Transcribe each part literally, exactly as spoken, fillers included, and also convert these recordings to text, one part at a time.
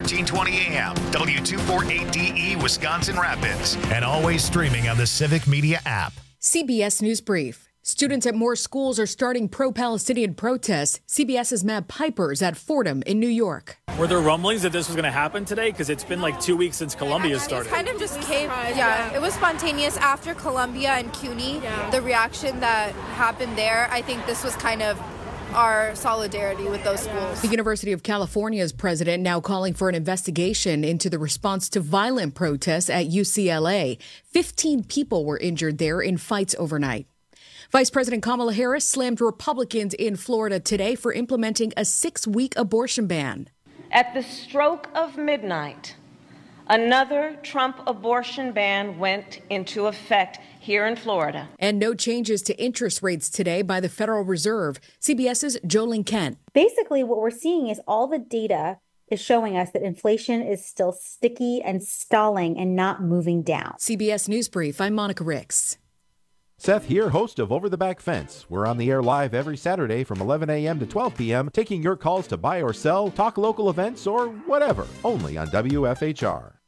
thirteen twenty A M, W two forty-eight D E, Wisconsin Rapids, and always streaming on the Civic Media app. C B S News Brief. Students at more schools are starting pro-Palestinian protests. CBS's Matt Piper's at Fordham in New York. Were there rumblings that this was going to happen today? Because it's been like two weeks since Columbia started. It kind of just came, yeah, it was spontaneous after Columbia and CUNY. Yeah. The reaction that happened there, I think this was kind of our solidarity with those schools. The University of California's president now calling for an investigation into the response to violent protests at U C L A. Fifteen people were injured there in fights overnight. Vice President Kamala Harris slammed Republicans in Florida today for implementing a six-week abortion ban. At the stroke of midnight, another Trump abortion ban went into effect here in Florida. And no changes to interest rates today by the Federal Reserve. CBS's Jolene Kent. Basically, what we're seeing is all the data is showing us that inflation is still sticky and stalling and not moving down. C B S News Brief, I'm Monica Ricks. Seth here, host of Over the Back Fence. We're on the air live every Saturday from eleven a.m. to twelve p.m., taking your calls to buy or sell, talk local events, or whatever, only on W F H R.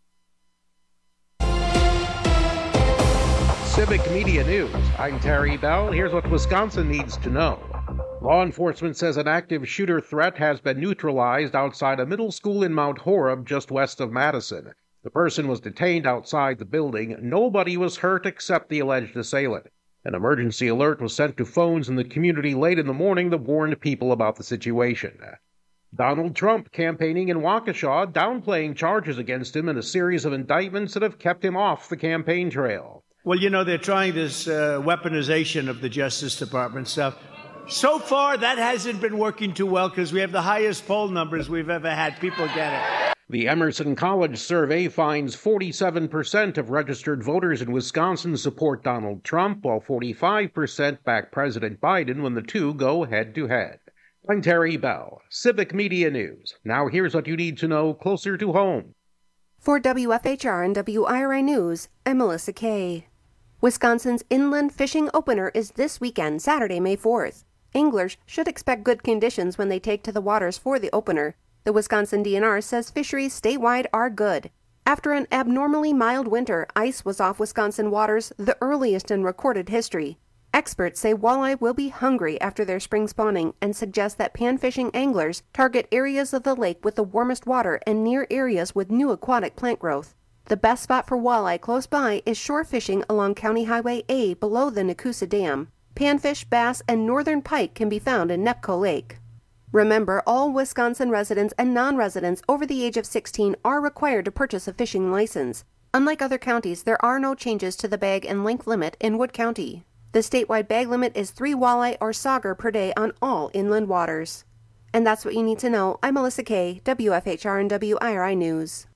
Civic Media News. I'm Terry Bell. Here's what Wisconsin needs to know. Law enforcement says an active shooter threat has been neutralized outside a middle school in Mount Horeb, just west of Madison. The person was detained outside the building. Nobody was hurt except the alleged assailant. An emergency alert was sent to phones in the community late in the morning that warned people about the situation. Donald Trump campaigning in Waukesha, downplaying charges against him in a series of indictments that have kept him off the campaign trail. Well, you know, they're trying this uh, weaponization of the Justice Department stuff. So far, that hasn't been working too well because we have the highest poll numbers we've ever had. People get it. The Emerson College survey finds forty-seven percent of registered voters in Wisconsin support Donald Trump, while forty-five percent back President Biden when the two go head-to-head. I'm Terry Bell, Civic Media News. Now here's what you need to know closer to home. For W F H R and W I R I News, I'm Melissa Kay. Wisconsin's inland fishing opener is this weekend, Saturday, May fourth. Anglers should expect good conditions when they take to the waters for the opener. The Wisconsin D N R says fisheries statewide are good. After an abnormally mild winter, ice was off Wisconsin waters, the earliest in recorded history. Experts say walleye will be hungry after their spring spawning and suggest that panfishing anglers target areas of the lake with the warmest water and near areas with new aquatic plant growth. The best spot for walleye close by is shore fishing along County Highway A below the Nakusa Dam. Panfish, bass, and northern pike can be found in Nepco Lake. Remember, all Wisconsin residents and non-residents over the age of sixteen are required to purchase a fishing license. Unlike other counties, there are no changes to the bag and length limit in Wood County. The statewide bag limit is three walleye or sauger per day on all inland waters. And that's what you need to know. I'm Melissa Kay, W F H R and W I R I News.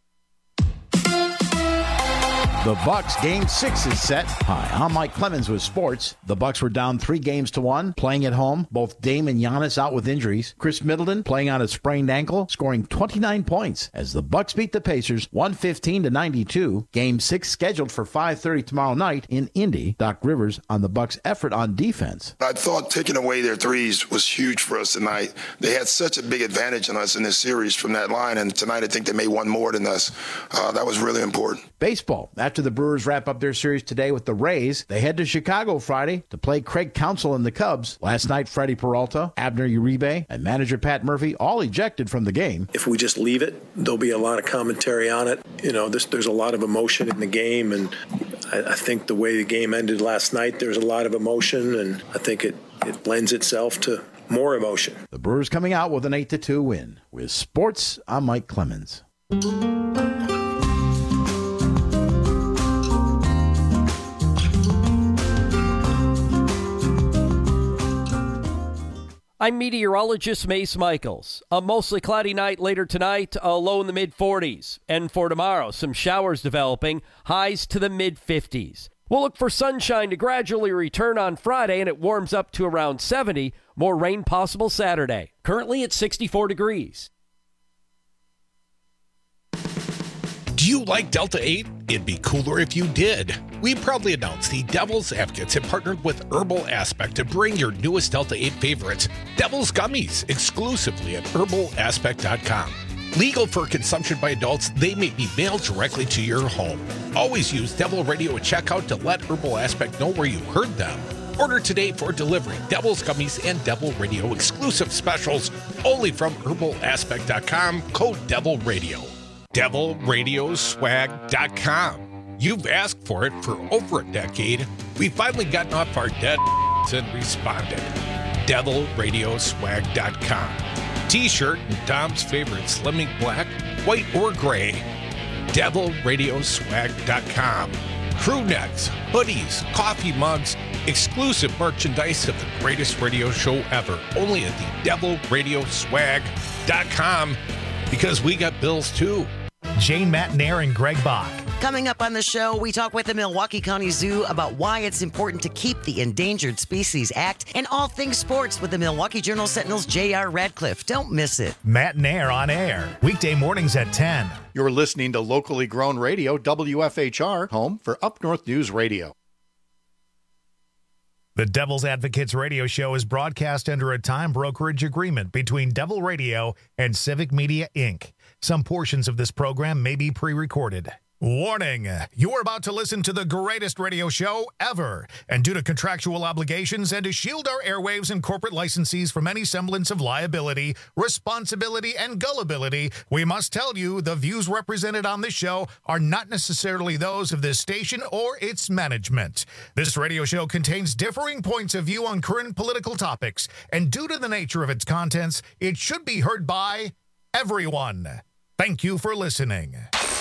The Bucks game six is set. Hi, I'm Mike Clemens with sports. The Bucks were down three games to one, playing at home. Both Dame and Giannis out with injuries. Chris Middleton playing on a sprained ankle, scoring twenty-nine points as the Bucks beat the Pacers one fifteen to ninety-two. Game six scheduled for five thirty tomorrow night in Indy. Doc Rivers on the Bucks' effort on defense. I thought taking away their threes was huge for us tonight. They had such a big advantage on us in this series from that line, and tonight I think they made one more than us. Uh, that was really important. Baseball. After the Brewers wrap up their series today with the Rays, they head to Chicago Friday to play Craig Counsell and the Cubs. Last night, Freddie Peralta, Abner Uribe, and manager Pat Murphy all ejected from the game. If we just leave it, there'll be a lot of commentary on it. You know, this, there's a lot of emotion in the game, and I, I think the way the game ended last night, there's a lot of emotion, and I think it, it lends itself to more emotion. The Brewers coming out with an eight to two win. With sports, I'm Mike Clemens. I'm meteorologist Mace Michaels. A mostly cloudy night later tonight, a low in the mid forties. And for tomorrow, some showers developing, highs to the mid fifties. We'll look for sunshine to gradually return on Friday, and it warms up to around seventy. More rain possible Saturday. Currently at sixty-four degrees. Do you like Delta eight? It'd be cooler if you did. We proudly announce the Devil's Advocates have partnered with Herbal Aspect to bring your newest Delta eight favorites, Devil's Gummies, exclusively at herbal aspect dot com. Legal for consumption by adults, they may be mailed directly to your home. Always use Devil Radio at checkout to let Herbal Aspect know where you heard them. Order today for delivery. Devil's Gummies and Devil Radio exclusive specials only from herbal aspect dot com. Code Devil Radio. devil radio swag dot com. You've asked for it for over a decade. We've finally gotten off our dead and responded. devil radio swag dot com. T-shirt and Dom's favorite Slimming Black, white or gray. devil radio swag dot com. Crew necks, hoodies, coffee mugs, exclusive merchandise of the greatest radio show ever. Only at the devil radio swag dot com, because we got bills too. Jane Matnair and Greg Bach. Coming up on the show, we talk with the Milwaukee County Zoo about why it's important to keep the Endangered Species Act and all things sports with the Milwaukee Journal-Sentinel's J R Radcliffe. Don't miss it. Matnair on air, weekday mornings at ten. You're listening to locally grown radio, W F H R, home for Up North News Radio. The Devil's Advocates radio show is broadcast under a time brokerage agreement between Devil Radio and Civic Media, Incorporated. Some portions of this program may be pre-recorded. Warning, you are about to listen to the greatest radio show ever. And due to contractual obligations and to shield our airwaves and corporate licensees from any semblance of liability, responsibility, and gullibility, we must tell you the views represented on this show are not necessarily those of this station or its management. This radio show contains differing points of view on current political topics, and due to the nature of its contents, it should be heard by everyone. Thank you for listening.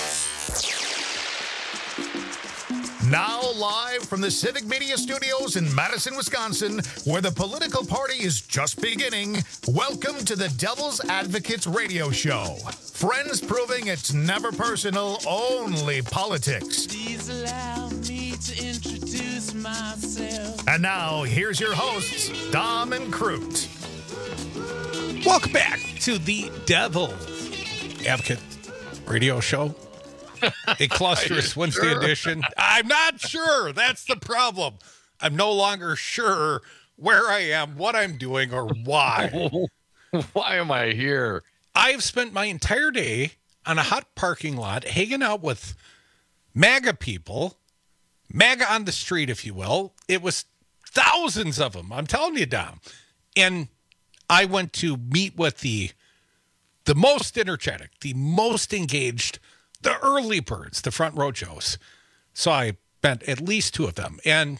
Now live from the Civic Media Studios in Madison, Wisconsin, where the political party is just beginning, welcome to the Devil's Advocates radio show. Friends proving it's never personal, only politics. Please allow me to introduce myself. And now, here's your hosts, Dom and Crute. Welcome back to the Devil's Advocate radio show. A clusterous Wednesday sure? edition. I'm not sure. That's the problem. I'm no longer sure where I am, what I'm doing, or why. Why am I here? I've spent my entire day on a hot parking lot hanging out with MAGA people, MAGA on the street, if you will. It was thousands of them. I'm telling you, Dom. And I went to meet with the the most energetic, the most engaged, the early birds, the front row Joes. So I met at least two of them. And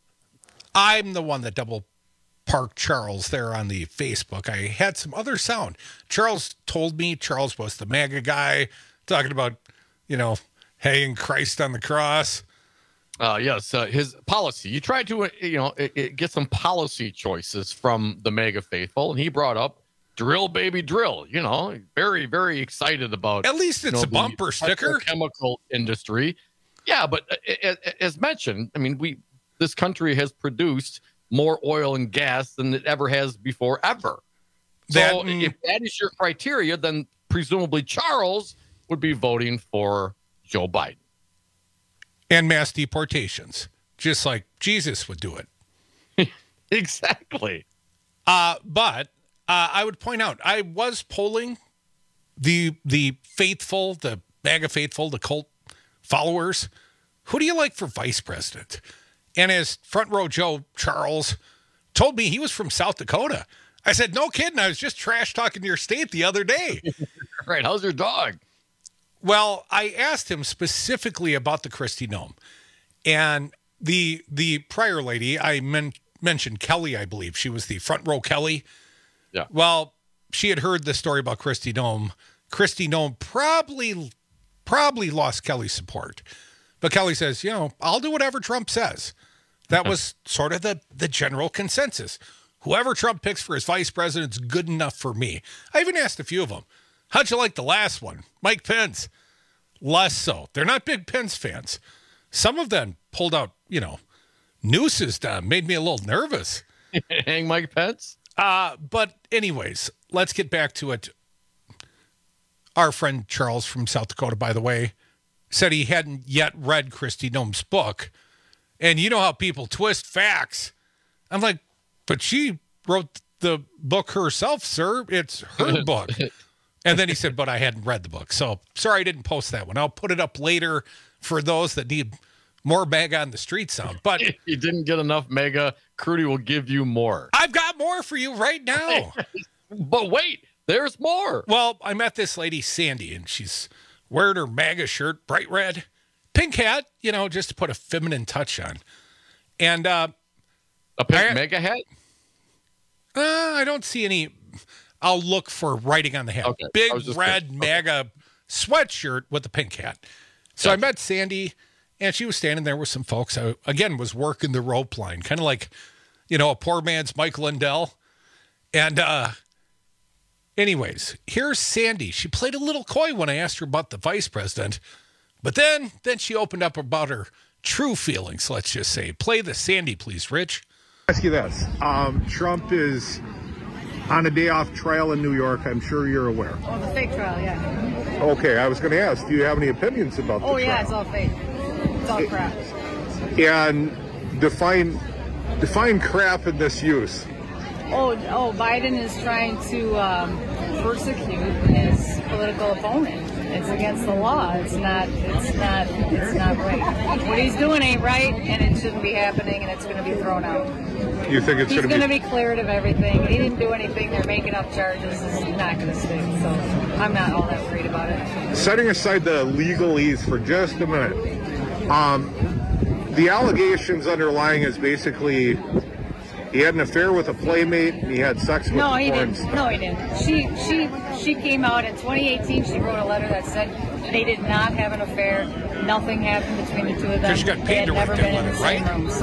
I'm the one that double parked Charles there on the Facebook. I had some other sound. Charles told me Charles was the MAGA guy talking about, you know, hanging Christ on the cross. Uh, yes, uh, his policy. You tried to, uh, you know, it, it get some policy choices from the MAGA faithful, and he brought up drill, baby, drill. You know, very, very excited about. At least it's you know, a bumper sticker. Chemical industry, yeah. But uh, as mentioned, I mean, we this country has produced more oil and gas than it ever has before, ever. That, so mm, if that is your criteria, then presumably Charles would be voting for Joe Biden. And mass deportations, just like Jesus would do it. Exactly. Uh, but uh, I would point out, I was polling the the faithful, the MAGA faithful, the cult followers. Who do you like for vice president? And as front row Joe Charles told me he was from South Dakota. I said, no kidding. I was just trash talking your state the other day. Right. How's your dog? Well, I asked him specifically about the Kristi Noem. And the the prior lady, I men- mentioned Kelly, I believe. She was the front row Kelly. Yeah. Well, she had heard the story about Kristi Noem. Kristi Noem probably, probably lost Kelly's support. But Kelly says, you know, I'll do whatever Trump says. That was sort of the, the general consensus. Whoever Trump picks for his vice president's good enough for me. I even asked a few of them, how'd you like the last one? Mike Pence. Less so. They're not big Pence fans. Some of them pulled out, you know, nooses down, made me a little nervous. Hang Mike Pence? Uh, but anyways, let's get back to it. Our friend Charles from South Dakota, by the way, said he hadn't yet read Kristi Noem's book. And you know how people twist facts. I'm like, but she wrote the book herself, sir. It's her book. And then he said, but I hadn't read the book. So sorry I didn't post that one. I'll put it up later for those that need more MAGA on the street sound. But you didn't get enough MAGA. Crudy will give you more. I've got more for you right now. But wait, there's more. Well, I met this lady, Sandy, and she's wearing her MAGA shirt, bright red, pink hat, you know, just to put a feminine touch on. And uh, a pink I, MAGA hat? Uh, I don't see any. I'll look for writing on the hat. Okay. Big red kidding. MAGA okay. sweatshirt with the pink hat. So gotcha. I met Sandy, and she was standing there with some folks. I, again, was working the rope line, kind of like, you know, a poor man's Mike Lindell. And uh, anyways, here's Sandy. She played a little coy when I asked her about the vice president. But then, then she opened up about her true feelings, let's just say. Play the Sandy, please, Rich. Ask you this. Um, Trump is on a day off trial in New York. I'm sure you're aware. Oh, the fake trial, yeah. Okay, I was going to ask, do you have any opinions about the Oh, yeah, trial? it's all fake. It's all crap. And define define crap in this use. Oh, oh, Biden is trying to um, persecute his political opponent. It's against the law. It's not. It's not. It's not right. What he's doing ain't right, and it shouldn't be happening, and it's going to be thrown out. You think it's he's going to be... be cleared of everything? He didn't do anything. They're making up charges. It's not going to stick. So I'm not all that worried about it. Setting aside the legalese for just a minute, um, the allegations underlying is basically he had an affair with a playmate and he had sex with no, a he porn didn't. star. No, he didn't. She she she came out in twenty eighteen. She wrote a letter that said they did not have an affair. Nothing happened between the two of them. She got paid they had to never write been that in the letter, same right? room.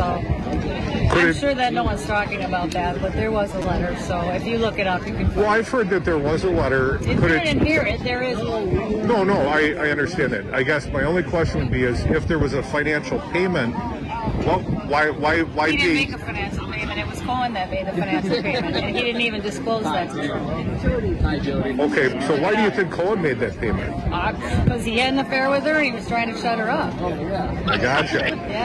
So Could I'm it- sure that no one's talking about that, but there was a letter. So if you look it up, you can. Well, I've heard that there was a letter. If Could you it- didn't hear it, there is one. No, no, I, I understand that. I guess my only question would be is if there was a financial payment, well, why why why He didn't pay? make a financial payment. It was Cohen that made the financial payment, and he didn't even disclose that to them. Okay, so why do you think Cohen made that payment? Because he had an affair with her, and he was trying to shut her up. I gotcha.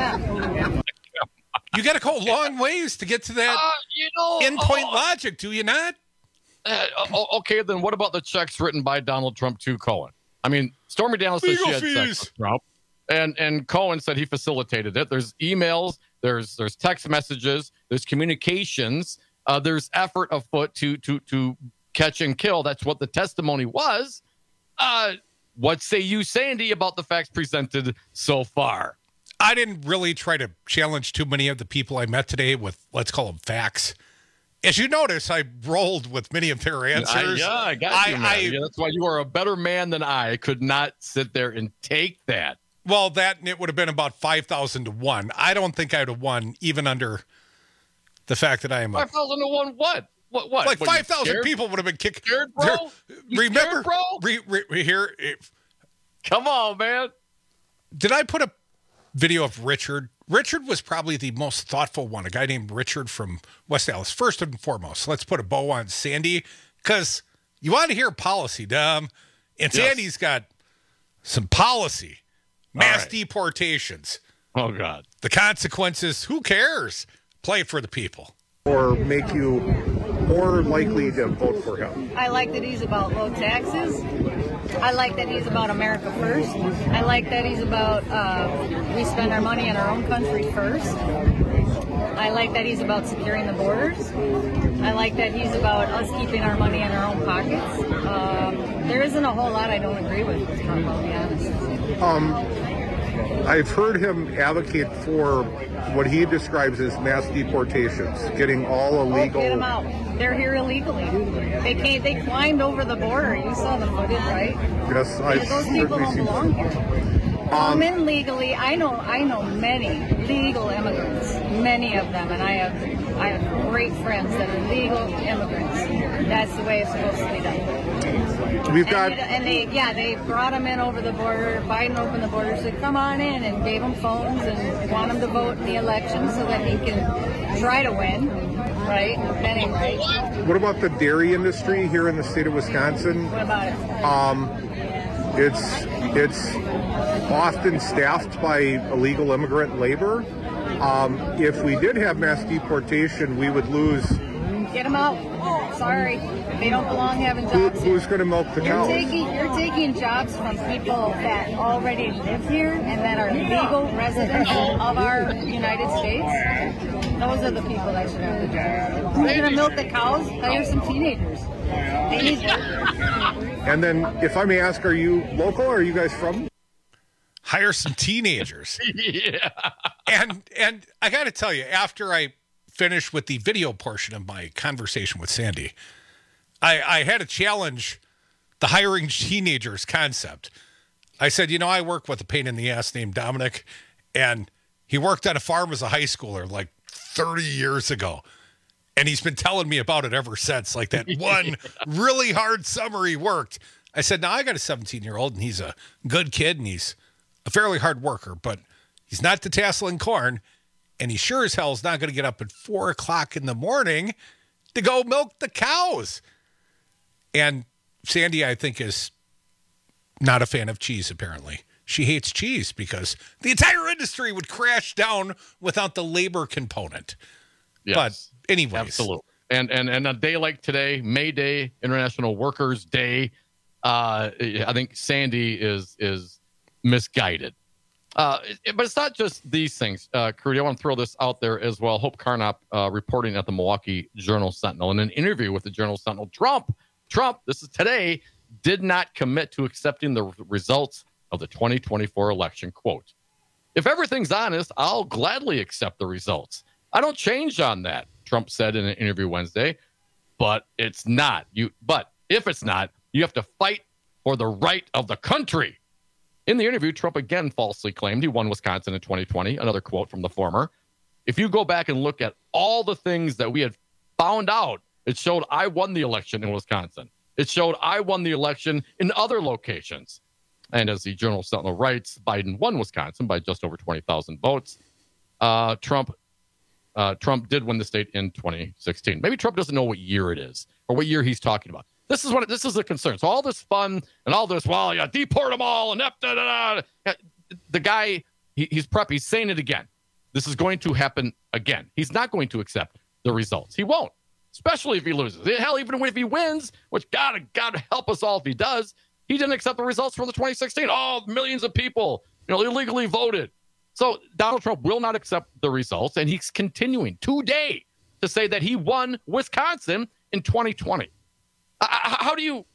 Yeah. You got to go long ways to get to that Uh, you know, endpoint oh, logic, do you not? Uh, o- okay, then what about the checks written by Donald Trump to Cohen? I mean, Stormy Daniels said Legal she had fees. sex with Trump, and and Cohen said he facilitated it. There's emails, there's there's text messages, there's communications, uh, there's effort afoot to to to catch and kill. That's what the testimony was. Uh, what say you, Sandy, about the facts presented so far? I didn't really try to challenge too many of the people I met today with, let's call them facts. As you notice, I rolled with many of their answers. I, yeah, I got you, I, man. I, Yeah, that's why you are a better man than I. I could not sit there and take that. Well, that it would have been about five thousand to one. I don't think I'd have won, even under the fact that I am a, five thousand to one what? What? What? like What, you five thousand scared? people would have been kicked. Scared, bro? You Remember, scared, bro? Re, re, re- here, if, Come on, man. did I put a video of Richard? Richard was probably the most thoughtful one, a guy named Richard from West Dallas. First and foremost, let's put a bow on Sandy, because you want to hear policy, Dom. And Yes. Sandy's got some policy. Mass right. deportations. Oh, God. The consequences, who cares? Play for the people. Or make you more likely to vote for him? I like that he's about low taxes. I like that he's about America first. I like that he's about uh, we spend our money in our own country first. I like that he's about securing the borders. I like that he's about us keeping our money in our own pockets. Um, there isn't a whole lot I don't agree with with Trump, I'll be honest. Um, I've heard him advocate for what he describes as mass deportations, getting all illegal. Oh, get them out. They're here illegally. They can't. They climbed over the border. You saw the footage, right? Yes, I've Those people certainly don't seen belong that. here. Come in legally. I know. I know many legal immigrants. Many of them, and I have. I have great friends that are legal immigrants. That's the way it's supposed to be done. We've got. And, and they, yeah, they brought them in over the border. Biden opened the border, said, "Come on in," and gave them phones and want them to vote in the election so that he can try to win, right? Anyway, What about the dairy industry here in the state of Wisconsin? what about it? Um, it's it's often staffed by illegal immigrant labor. Um, if we did have mass deportation, we would lose. Get them out. Sorry, they don't belong having Who, jobs. who's going to milk the You're cows? taking you're taking jobs from people that already live here and that are legal residents of our United States. Those are the people that should have the jobs. Who's going to milk the cows? Hire some teenagers. They need And then, if I may ask, are you local or are you guys from? Hire some teenagers. Yeah. And and I got to tell you, after I finished with the video portion of my conversation with Sandy, I, I had to challenge the hiring teenagers concept. I said, you know, I work with a pain in the ass named Dominic, and he worked on a farm as a high schooler like thirty years ago. And he's been telling me about it ever since, like that one really hard summer he worked. I said, now I got a seventeen-year-old, and he's a good kid, and he's a fairly hard worker, but he's not detasseling corn, and he sure as hell is not going to get up at four o'clock in the morning to go milk the cows. And Sandy, I think, is not a fan of cheese, apparently. She hates cheese because the entire industry would crash down without the labor component. Yes. But anyways. Absolutely. And, and, and a day like today, May Day, International Workers' Day, uh, I think Sandy is is misguided. Uh, it, but it's not just these things. Uh, Crudy, I want to throw this out there as well. Hope Carnop uh, reporting at the Milwaukee Journal-Sentinel. In an interview with the Journal-Sentinel, Trump, Trump, this is today, did not commit to accepting the results of the twenty twenty-four election. Quote, if everything's honest, I'll gladly accept the results. I don't change on that, Trump said in an interview Wednesday. But it's not. You. But if it's not, you have to fight for the right of the country. In the interview, Trump again falsely claimed he won Wisconsin in twenty twenty. Another quote from the former. If you go back and look at all the things that we had found out, it showed I won the election in Wisconsin. It showed I won the election in other locations. And as the Journal-Sentinel writes, Biden won Wisconsin by just over twenty thousand votes. Uh, Trump uh, Trump did win the state in twenty sixteen. Maybe Trump doesn't know what year it is or what year he's talking about. This is what this is a concern. So all this fun and all this, well, yeah, deport them all and da, da, da, da. The guy, he, he's prep. He's saying it again. This is going to happen again. He's not going to accept the results. He won't, especially if he loses. Hell, even if he wins, which God, God help us all if he does, he didn't accept the results from the twenty sixteen. Oh, millions of people, you know, illegally voted. So Donald Trump will not accept the results, and he's continuing today to say that he won Wisconsin in twenty twenty. How do you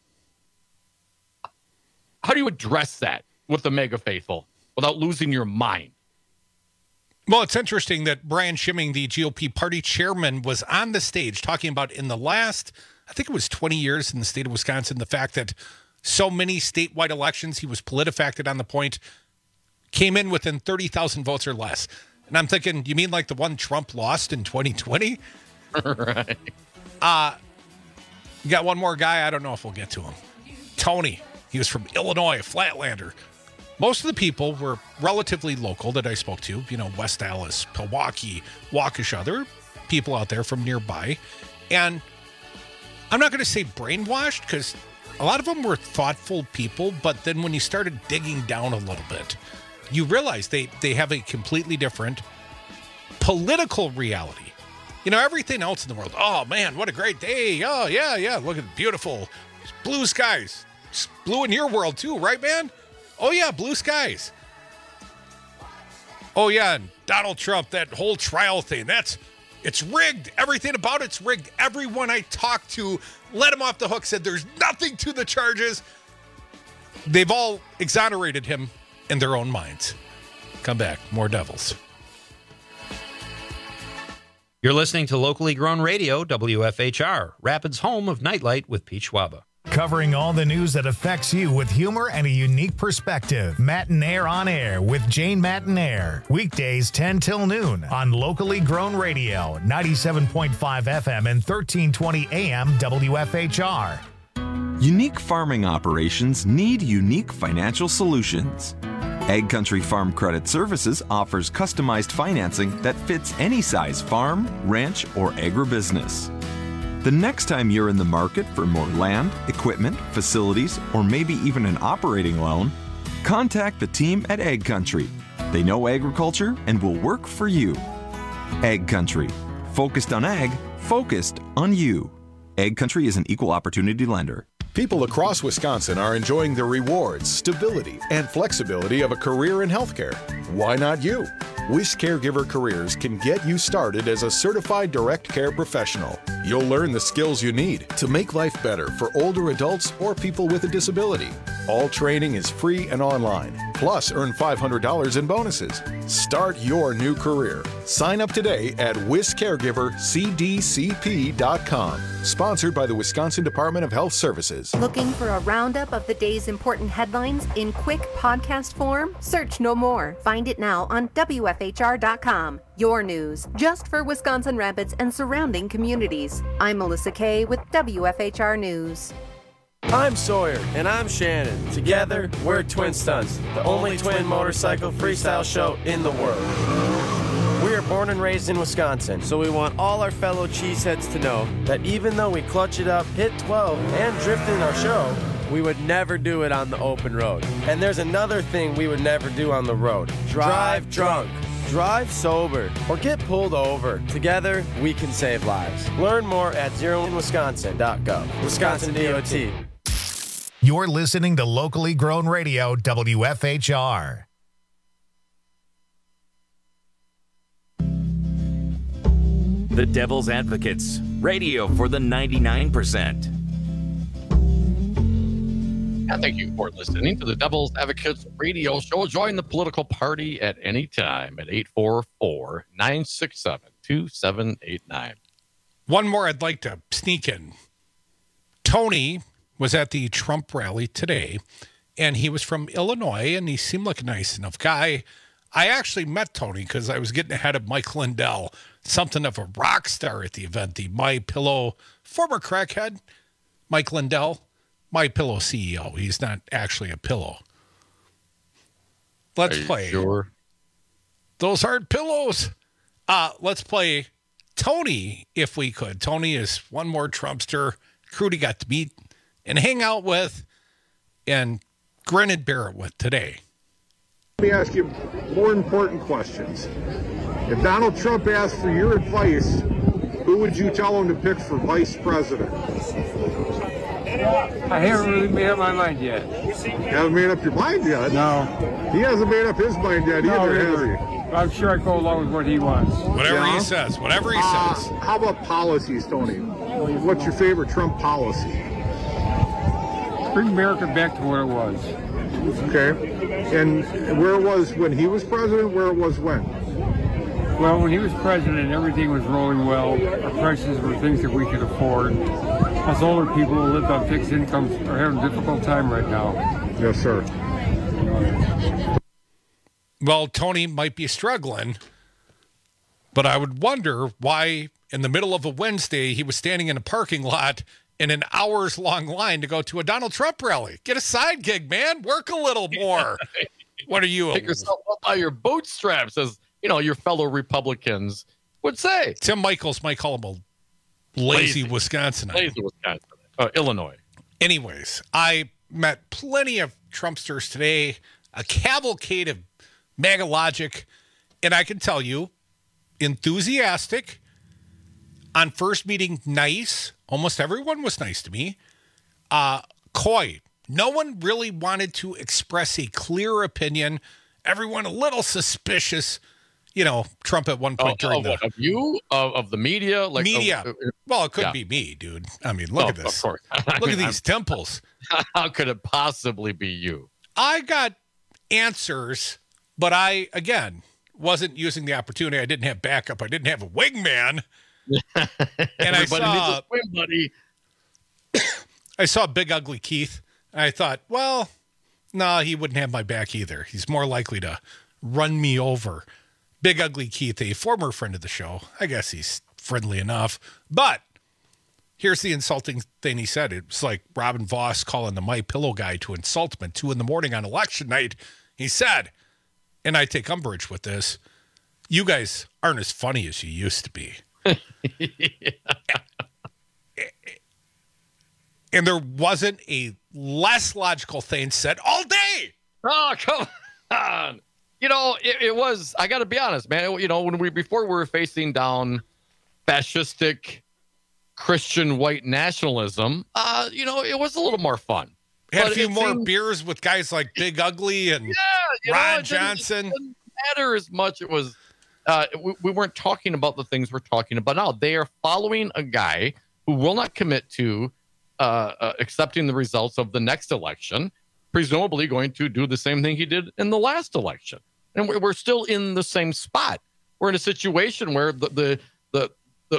how do you address that with the mega faithful without losing your mind? Well, it's interesting that Brian Schimming, the G O P party chairman, was on the stage talking about in the last, I think it was twenty years in the state of Wisconsin, the fact that so many statewide elections, he was PolitiFacted on the point, came in within thirty thousand votes or less. And I'm thinking, you mean like the one Trump lost in twenty twenty? Right. Uh, you got one more guy. I don't know if we'll get to him. Tony. He was from Illinois, a Flatlander. Most of the people were relatively local that I spoke to. You know, West Allis, Milwaukee, Waukesha. There were people out there from nearby. And I'm not going to say brainwashed because a lot of them were thoughtful people. But then when you started digging down a little bit, you realize they, they have a completely different political reality. You know, everything else in the world. Oh, man, what a great day. Oh, yeah, yeah. Look at the beautiful blue skies. It's blue in your world, too, right, man? Oh, yeah, blue skies. Oh, yeah, and Donald Trump, that whole trial thing. That's, it's rigged. Everything about it's rigged. Everyone I talked to let him off the hook, said there's nothing to the charges. They've all exonerated him in their own minds. Come back. More Devils. You're listening to locally grown radio, W F H R, Rapids' home of Nightlight with Pete Schwaba. Covering all the news that affects you with humor and a unique perspective. Matinaire on Air with Jane Matinaire. Weekdays ten till noon on locally grown radio, ninety-seven point five F M and thirteen twenty A M W F H R. Unique farming operations need unique financial solutions. Ag Country Farm Credit Services offers customized financing that fits any size farm, ranch, or agribusiness. The next time you're in the market for more land, equipment, facilities, or maybe even an operating loan, contact the team at Ag Country. They know agriculture and will work for you. Ag Country. Focused on ag, focused on you. Egg Country is an equal opportunity lender. People across Wisconsin are enjoying the rewards, stability, and flexibility of a career in healthcare. Why not you? Wish Caregiver Careers can get you started as a certified direct care professional. You'll learn the skills you need to make life better for older adults or people with a disability. All training is free and online. Plus, earn five hundred dollars in bonuses. Start your new career. Sign up today at wis caregiver c d c p dot com. Sponsored by the Wisconsin Department of Health Services. Looking for a roundup of the day's important headlines in quick podcast form? Search no more. Find it now on W F H R dot com. Your news, just for Wisconsin Rapids and surrounding communities. I'm Melissa Kay with W F H R News. I'm Sawyer. And I'm Shannon. Together, we're Twin Stunts, the only twin motorcycle freestyle show in the world. We are born and raised in Wisconsin, so we want all our fellow cheeseheads to know that even though we clutch it up, hit twelve, and drift in our show, we would never do it on the open road. And there's another thing we would never do on the road. Drive drunk. Drive sober or get pulled over. Together, we can save lives. Learn more at zero in wisconsin dot gov. Wisconsin D O T. You're listening to locally grown radio, W F H R. The Devil's Advocates, radio for the ninety-nine percent. And thank you for listening to the Devil's Advocates radio show. Join the political party at any time at eight four four, nine six seven, two seven eight nine. One more I'd like to sneak in. Tony was at the Trump rally today, and he was from Illinois, and he seemed like a nice enough guy. I actually met Tony because I was getting ahead of Mike Lindell, something of a rock star at the event. The My Pillow, former crackhead, Mike Lindell, My Pillow C E O. He's not actually a pillow. Let's Are you play. Sure. Those aren't pillows. Uh, let's play Tony, if we could. Tony is one more Trumpster. Crudy got to meet and hang out with and grin and bear it with today. Let me ask you more important questions. If Donald Trump asked for your advice, who would you tell him to pick for vice president? I haven't really made up my mind yet. You haven't made up your mind yet? No. He hasn't made up his mind yet No, either, never. has he? I'm sure I go along with what he wants. Whatever Yeah? he says, whatever he Uh, says. How about policies, Tony? What's your favorite Trump policy? Bring America back to what it was. Okay. And where it was when he was president, where it was when? Well, when he was president, everything was rolling well. Our prices were things that we could afford. Us older people who lived on fixed incomes are having a difficult time right now. Yes, sir. Well, Tony might be struggling, but I would wonder why in the middle of a Wednesday he was standing in a parking lot in an hours-long line to go to a Donald Trump rally. Get a side gig, man. Work a little more. What are you? Pick yourself up by your bootstraps, as you know your fellow Republicans would say. Tim Michaels might call him a lazy, lazy. Wisconsinite. Lazy Wisconsin. Uh, Illinois. Anyways, I met plenty of Trumpsters today, a cavalcade of MAGA logic, and I can tell you, enthusiastic, on first meeting, nice. Almost everyone was nice to me. Uh, coy. No one really wanted to express a clear opinion. Everyone a little suspicious. You know, Trump at one point oh, during oh, the... What, of you? Of, of the media? Like media. Uh, well, it could yeah. be me, dude. I mean, look oh, at this. Of course. Look mean, at these I'm, temples. How could it possibly be you? I got answers, but I, again, wasn't using the opportunity. I didn't have backup. I didn't have a wingman. And I saw, needs a swim buddy. I saw Big Ugly Keith, and I thought, well, no, nah, he wouldn't have my back either. He's more likely to run me over. Big Ugly Keith, a former friend of the show. I guess he's friendly enough. But here's the insulting thing he said. It was like Robin Voss calling the My Pillow guy to insult him at two in the morning on election night. He said, and I take umbrage with this, you guys aren't as funny as you used to be. Yeah. And there wasn't a less logical thing said all day. Oh, come on. You know, it, it was, I got to be honest, man. It, you know, when we, before we were facing down fascistic Christian white nationalism, uh, you know, it was a little more fun. Had But a few it more seemed- beers with guys like Big Ugly and Yeah, you know, Ron it didn't- Johnson. It didn't matter as much. It was uh, we, we weren't talking about the things we're talking about now. They are following a guy who will not commit to uh, uh, accepting the results of the next election, presumably going to do the same thing he did in the last election. And we're, we're still in the same spot. We're in a situation where the the the, the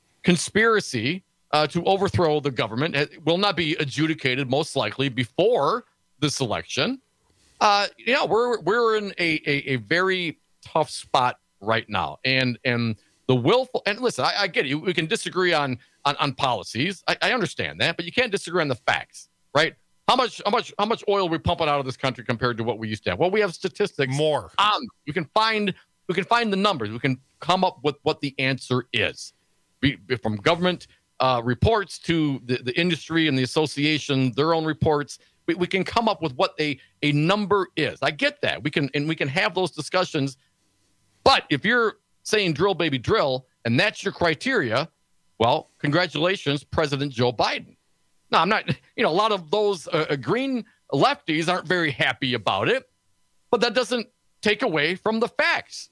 conspiracy uh, to overthrow the government will not be adjudicated, most likely, before this election. Uh, yeah, we're we're in a, a, a very tough spot right now, and and the willful and listen, I, I get it. We can disagree on on, on policies. I, I understand that, but you can't disagree on the facts, right? How much how much how much oil are we pumping out of this country compared to what we used to have? Well, we have statistics. More. On we can find we can find the numbers. We can come up with what the answer is, be, be from government uh, reports to the, the industry and the association, their own reports. We, we can come up with what a, a number is. I get that. We can and we can have those discussions. But if you're saying drill, baby, drill, and that's your criteria, well, congratulations, President Joe Biden. No, I'm not, you know, a lot of those uh, green lefties aren't very happy about it, but that doesn't take away from the facts.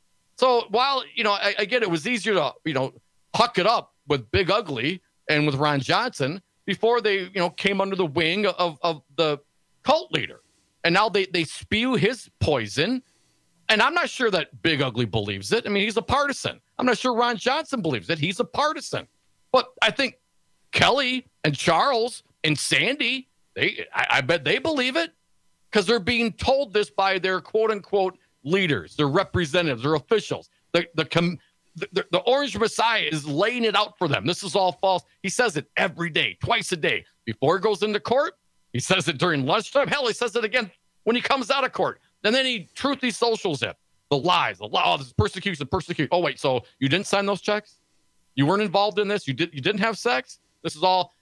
So while, you know, I, I get it was easier to, you know, huck it up with Big Ugly and with Ron Johnson before they, you know, came under the wing of, of the cult leader. And now they, they spew his poison. And I'm not sure that Big Ugly believes it. I mean, he's a partisan. I'm not sure Ron Johnson believes it. He's a partisan. But I think Kelly and Charles and Sandy, they I, I bet they believe it because they're being told this by their quote unquote leaders, their representatives, their officials. The the, com, the the Orange Messiah is laying it out for them. This is all false. He says it every day, twice a day. Before he goes into court, he says it during lunchtime. Hell, he says it again when he comes out of court. And then he truthy socials it. The lies, the law, oh, this is persecution, persecution. Oh, wait, so you didn't sign those checks? You weren't involved in this? You did you didn't have sex? This is all.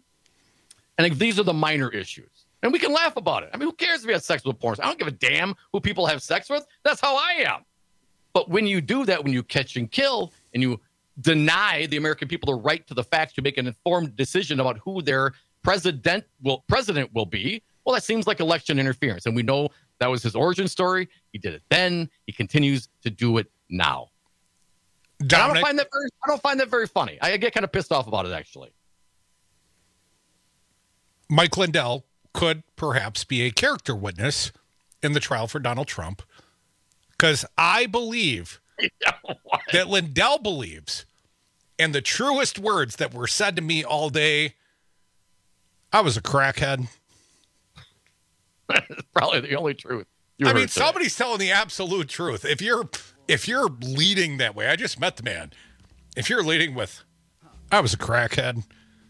And these are the minor issues. And we can laugh about it. I mean, who cares if you had sex with porn? I don't give a damn who people have sex with. That's how I am. But when you do that, when you catch and kill and you deny the American people the right to the facts to make an informed decision about who their president will president will be, well, that seems like election interference. And we know that was his origin story. He did it then. He continues to do it now. I don't find that very, I don't find that very funny. I get kind of pissed off about it, actually. Mike Lindell could perhaps be a character witness in the trial for Donald Trump, because I believe that Lindell believes, and the truest words that were said to me all day, I was a crackhead. That's probably the only truth. You I heard mean, today. somebody's telling the absolute truth. If you're if you're leading that way, I just met the man. If you're leading with, I was a crackhead,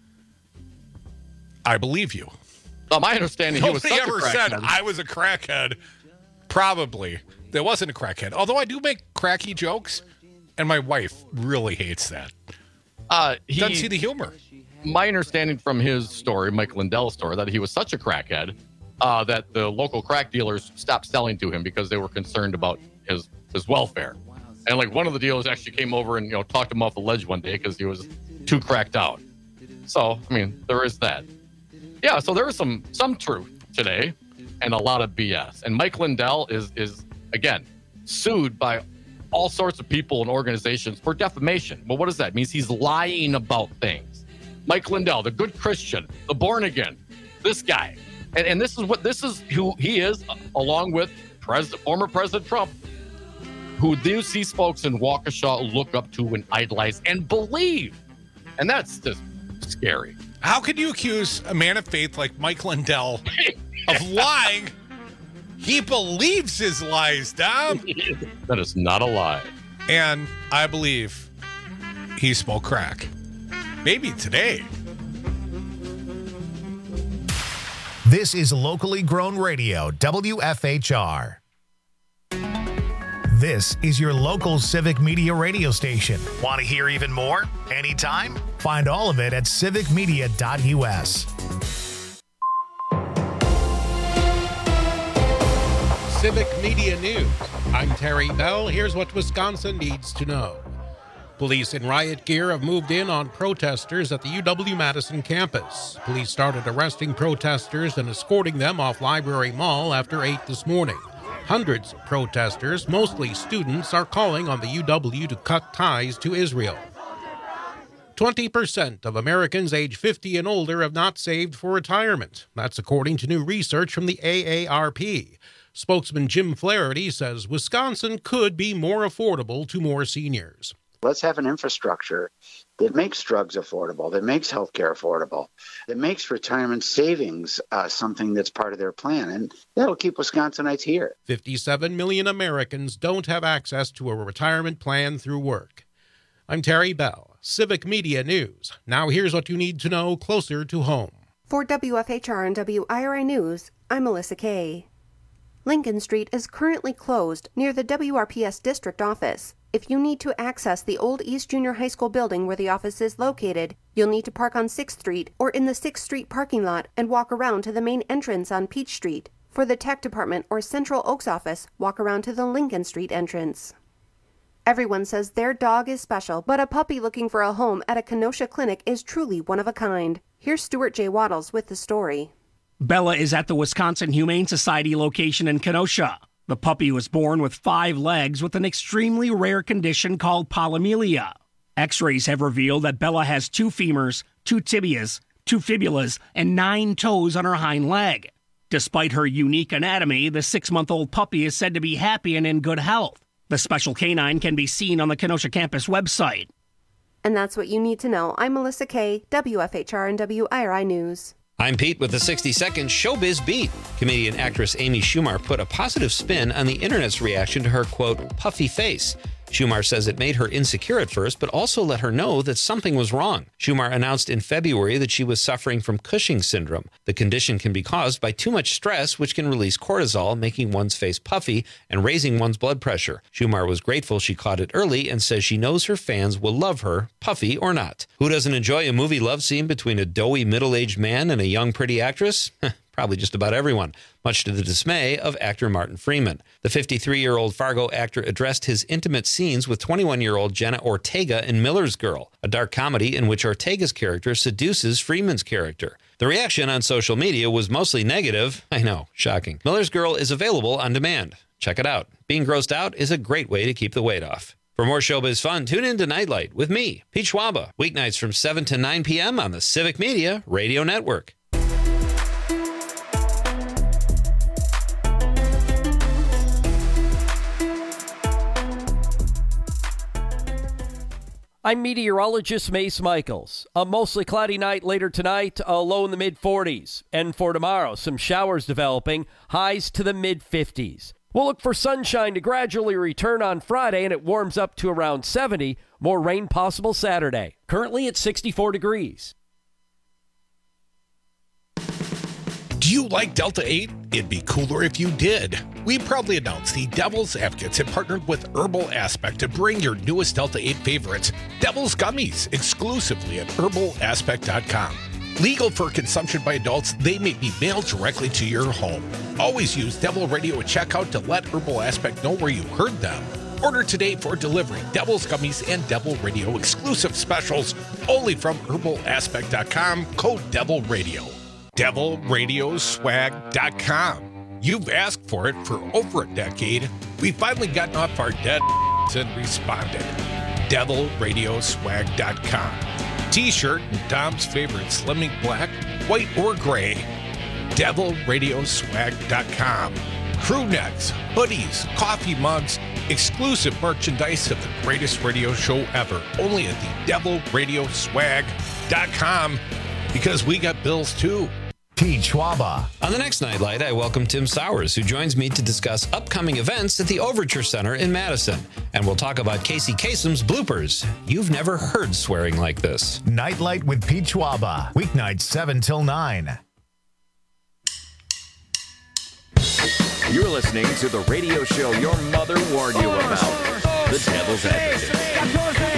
I believe you. Well, my understanding, Nobody he was such ever a said crackhead. I was a crackhead. Probably. There wasn't a crackhead. Although I do make cracky jokes, and my wife really hates that. Uh, he Doesn't see the humor. My understanding from his story, Mike Lindell's story, that he was such a crackhead uh, that the local crack dealers stopped selling to him because they were concerned about his his welfare. And like one of the dealers actually came over and you know talked him off the ledge one day because he was too cracked out. So I mean, there is that. Yeah, so there is some some truth today, and a lot of B S. And Mike Lindell is is again sued by all sorts of people and organizations for defamation. Well, what does that mean? It means he's lying about things. Mike Lindell, the good Christian, the born again, this guy, and and this is what this is who he is, along with President, former President Trump, who these these folks in Waukesha look up to and idolize and believe, and that's just scary. How could you accuse a man of faith like Mike Lindell of lying? He believes his lies, Dom. That is not a lie. And I believe he smoked crack. Maybe today. This is locally grown radio, W F H R. This is your local civic media radio station. Want to hear even more? Anytime? Find all of it at civic media dot U S. Civic Media News. I'm Terry Bell. Here's what Wisconsin needs to know. Police in riot gear have moved in on protesters at the U W-Madison campus. Police started arresting protesters and escorting them off Library Mall after eight this morning. Hundreds of protesters, mostly students, are calling on the U W to cut ties to Israel. twenty percent of Americans age fifty and older have not saved for retirement. That's according to new research from the A A R P. Spokesman Jim Flaherty says Wisconsin could be more affordable to more seniors. Let's have an infrastructure that makes drugs affordable, that makes healthcare affordable, that makes retirement savings uh, something that's part of their plan. And that'll keep Wisconsinites here. fifty-seven million Americans don't have access to a retirement plan through work. I'm Terry Bell, Civic Media News. Now here's what you need to know closer to home. For W F H R and W I R I News, I'm Melissa Kay. Lincoln Street is currently closed near the W R P S district office. If you need to access the old East Junior High School building where the office is located, you'll need to park on sixth Street or in the sixth Street parking lot and walk around to the main entrance on Peach Street. For the Tech Department or Central Oaks office, walk around to the Lincoln Street entrance. Everyone says their dog is special, but a puppy looking for a home at a Kenosha clinic is truly one of a kind. Here's Stuart J. Waddles with the story. Bella is at the Wisconsin Humane Society location in Kenosha. The puppy was born with five legs with an extremely rare condition called polymelia. X-rays have revealed that Bella has two femurs, two tibias, two fibulas, and nine toes on her hind leg. Despite her unique anatomy, the six-month-old puppy is said to be happy and in good health. The special canine can be seen on the Kenosha campus website. And that's what you need to know. I'm Melissa Kay, W F H R and W I R I News. I'm Pete with the sixty second Showbiz Beat. Comedian actress Amy Schumer put a positive spin on the internet's reaction to her, quote, puffy face. Schumer says it made her insecure at first, but also let her know that something was wrong. Schumer announced in February that she was suffering from Cushing syndrome. The condition can be caused by too much stress, which can release cortisol, making one's face puffy and raising one's blood pressure. Schumer was grateful she caught it early and says she knows her fans will love her, puffy or not. Who doesn't enjoy a movie love scene between a doughy middle-aged man and a young pretty actress? Probably just about everyone, much to the dismay of actor Martin Freeman. The fifty-three-year-old Fargo actor addressed his intimate scenes with twenty-one-year-old Jenna Ortega in Miller's Girl, a dark comedy in which Ortega's character seduces Freeman's character. The reaction on social media was mostly negative. I know, shocking. Miller's Girl is available on demand. Check it out. Being grossed out is a great way to keep the weight off. For more showbiz fun, tune in to Nightlight with me, Pete Schwaba, weeknights from seven to nine p.m. on the Civic Media Radio Network. I'm meteorologist Mace Michaels. A mostly cloudy night later tonight, a low in the mid forties. And for tomorrow, some showers developing, highs to the mid fifties. We'll look for sunshine to gradually return on Friday, and it warms up to around seventy. More rain possible Saturday. Currently at sixty-four degrees. Do you like Delta eight? It'd be cooler if you did. We proudly announce the Devil's Advocates have partnered with Herbal Aspect to bring your newest Delta eight favorites, Devil's Gummies, exclusively at herbal aspect dot com. Legal for consumption by adults, they may be mailed directly to your home. Always use Devil Radio at checkout to let Herbal Aspect know where you heard them. Order today for delivery. Devil's Gummies and Devil Radio exclusive specials only from herbal aspect dot com, code Devil Radio. devil radio swag dot com. You've asked for it for over a decade. We've finally gotten off our dead and responded. devil radio swag dot com. T-shirt and Dom's favorite Slimming Black, white or gray. devil radio swag dot com. Crew necks, hoodies, coffee mugs, exclusive merchandise of the greatest radio show ever. Only at the devil radio swag dot com, because we got bills too. Pete Schwaba. On the next Nightlight, I welcome Tim Sowers, who joins me to discuss upcoming events at the Overture Center in Madison. And we'll talk about Casey Kasem's bloopers. You've never heard swearing like this. Nightlight with Pete Schwaba. Weeknights seven till nine. You're listening to the radio show your mother warned you about. The Devil's Advocate.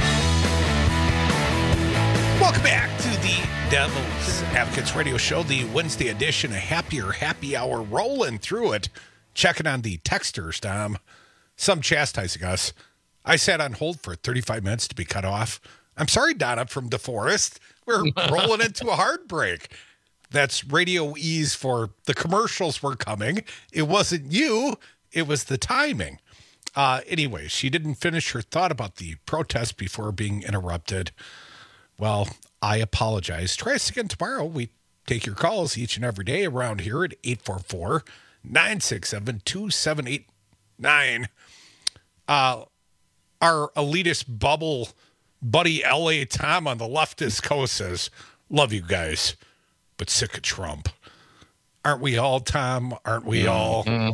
Welcome back to the Devil's Advocates Radio Show, the Wednesday edition, a happier happy hour, rolling through it, checking on the texters, Dom. Some chastising us. I sat on hold for thirty-five minutes to be cut off. I'm sorry, Donna from DeForest. We're rolling into a hard break. That's Radio Ease for the commercials were coming. It wasn't you. It was the timing. Uh, anyway, she didn't finish her thought about the protest before being interrupted. Well, I apologize. Try us again tomorrow. We take your calls each and every day around here at eight four four, nine six seven, two seven eight nine. Uh, our elitist bubble buddy L A Tom on the leftist coast says, love you guys, but sick of Trump. Aren't we all, Tom? Aren't we all? Mm-hmm.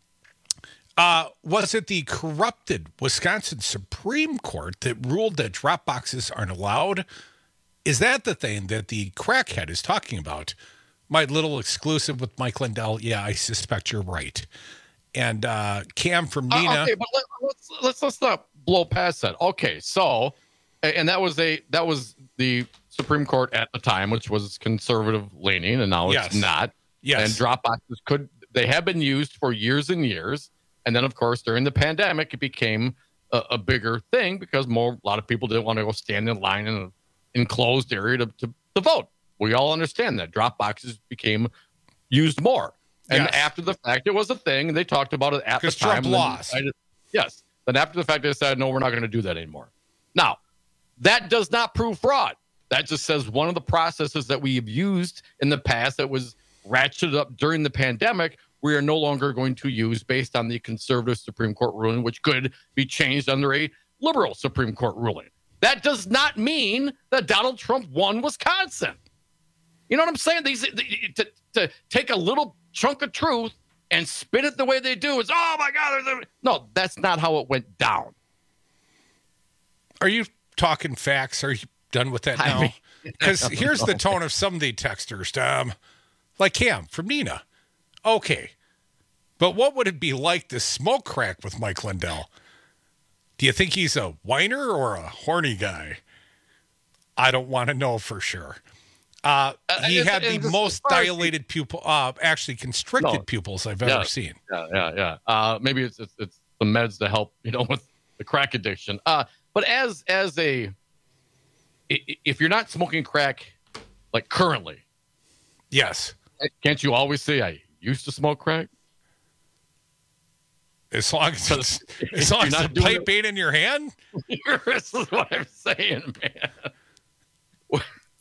Uh, was it the corrupted Wisconsin Supreme Court that ruled that drop boxes aren't allowed? Is that the thing that the crackhead is talking about? My little exclusive with Mike Lindell. Yeah, I suspect you're right. And uh, Cam from Nina. Uh, okay, but let, let's let's let's not blow past that. Okay, so and that was a that was the Supreme Court at the time, which was conservative leaning, and now Yes. it's not. Yes. And drop boxes could they have been used for years and years, and then of course during the pandemic it became a, a bigger thing because more a lot of people didn't want to go stand in line in an enclosed area to, to, to vote. We all understand that drop boxes became used more. And Yes. after the fact, it was a thing, and they talked about it at the Because time. Trump and then lost. decided- yes. Then after the fact, they decided, no, we're not going to do that anymore. Now, that does not prove fraud. That just says one of the processes that we have used in the past that was ratcheted up during the pandemic, we are no longer going to use based on the conservative Supreme Court ruling, which could be changed under a liberal Supreme Court ruling. That does not mean that Donald Trump won Wisconsin. You know what I'm saying? These to, to take a little chunk of truth and spin it the way they do is, oh my God. there's a-" No, that's not how it went down. Are you talking facts? Are you done with that I now? mean, Because I don't here's know. the tone of some of the texters, Tom. Like Cam from Nina. Okay. But what would it be like to smoke crack with Mike Lindell? Do you think he's a whiner or a horny guy? I don't want to know for sure. Uh, he and- had and the just most as far as- dilated pupil, uh, actually constricted No. pupils I've Yeah. ever seen. Yeah, yeah, yeah. Uh, maybe it's, it's it's the meds to help, you know, with the crack addiction. Uh, but as as a, i- i- if you're not smoking crack, like currently, Yes. can't you always say I used to smoke crack? As long as it's, If as long you're as not the doing pipe ain't in your hand. this is what I'm saying, man.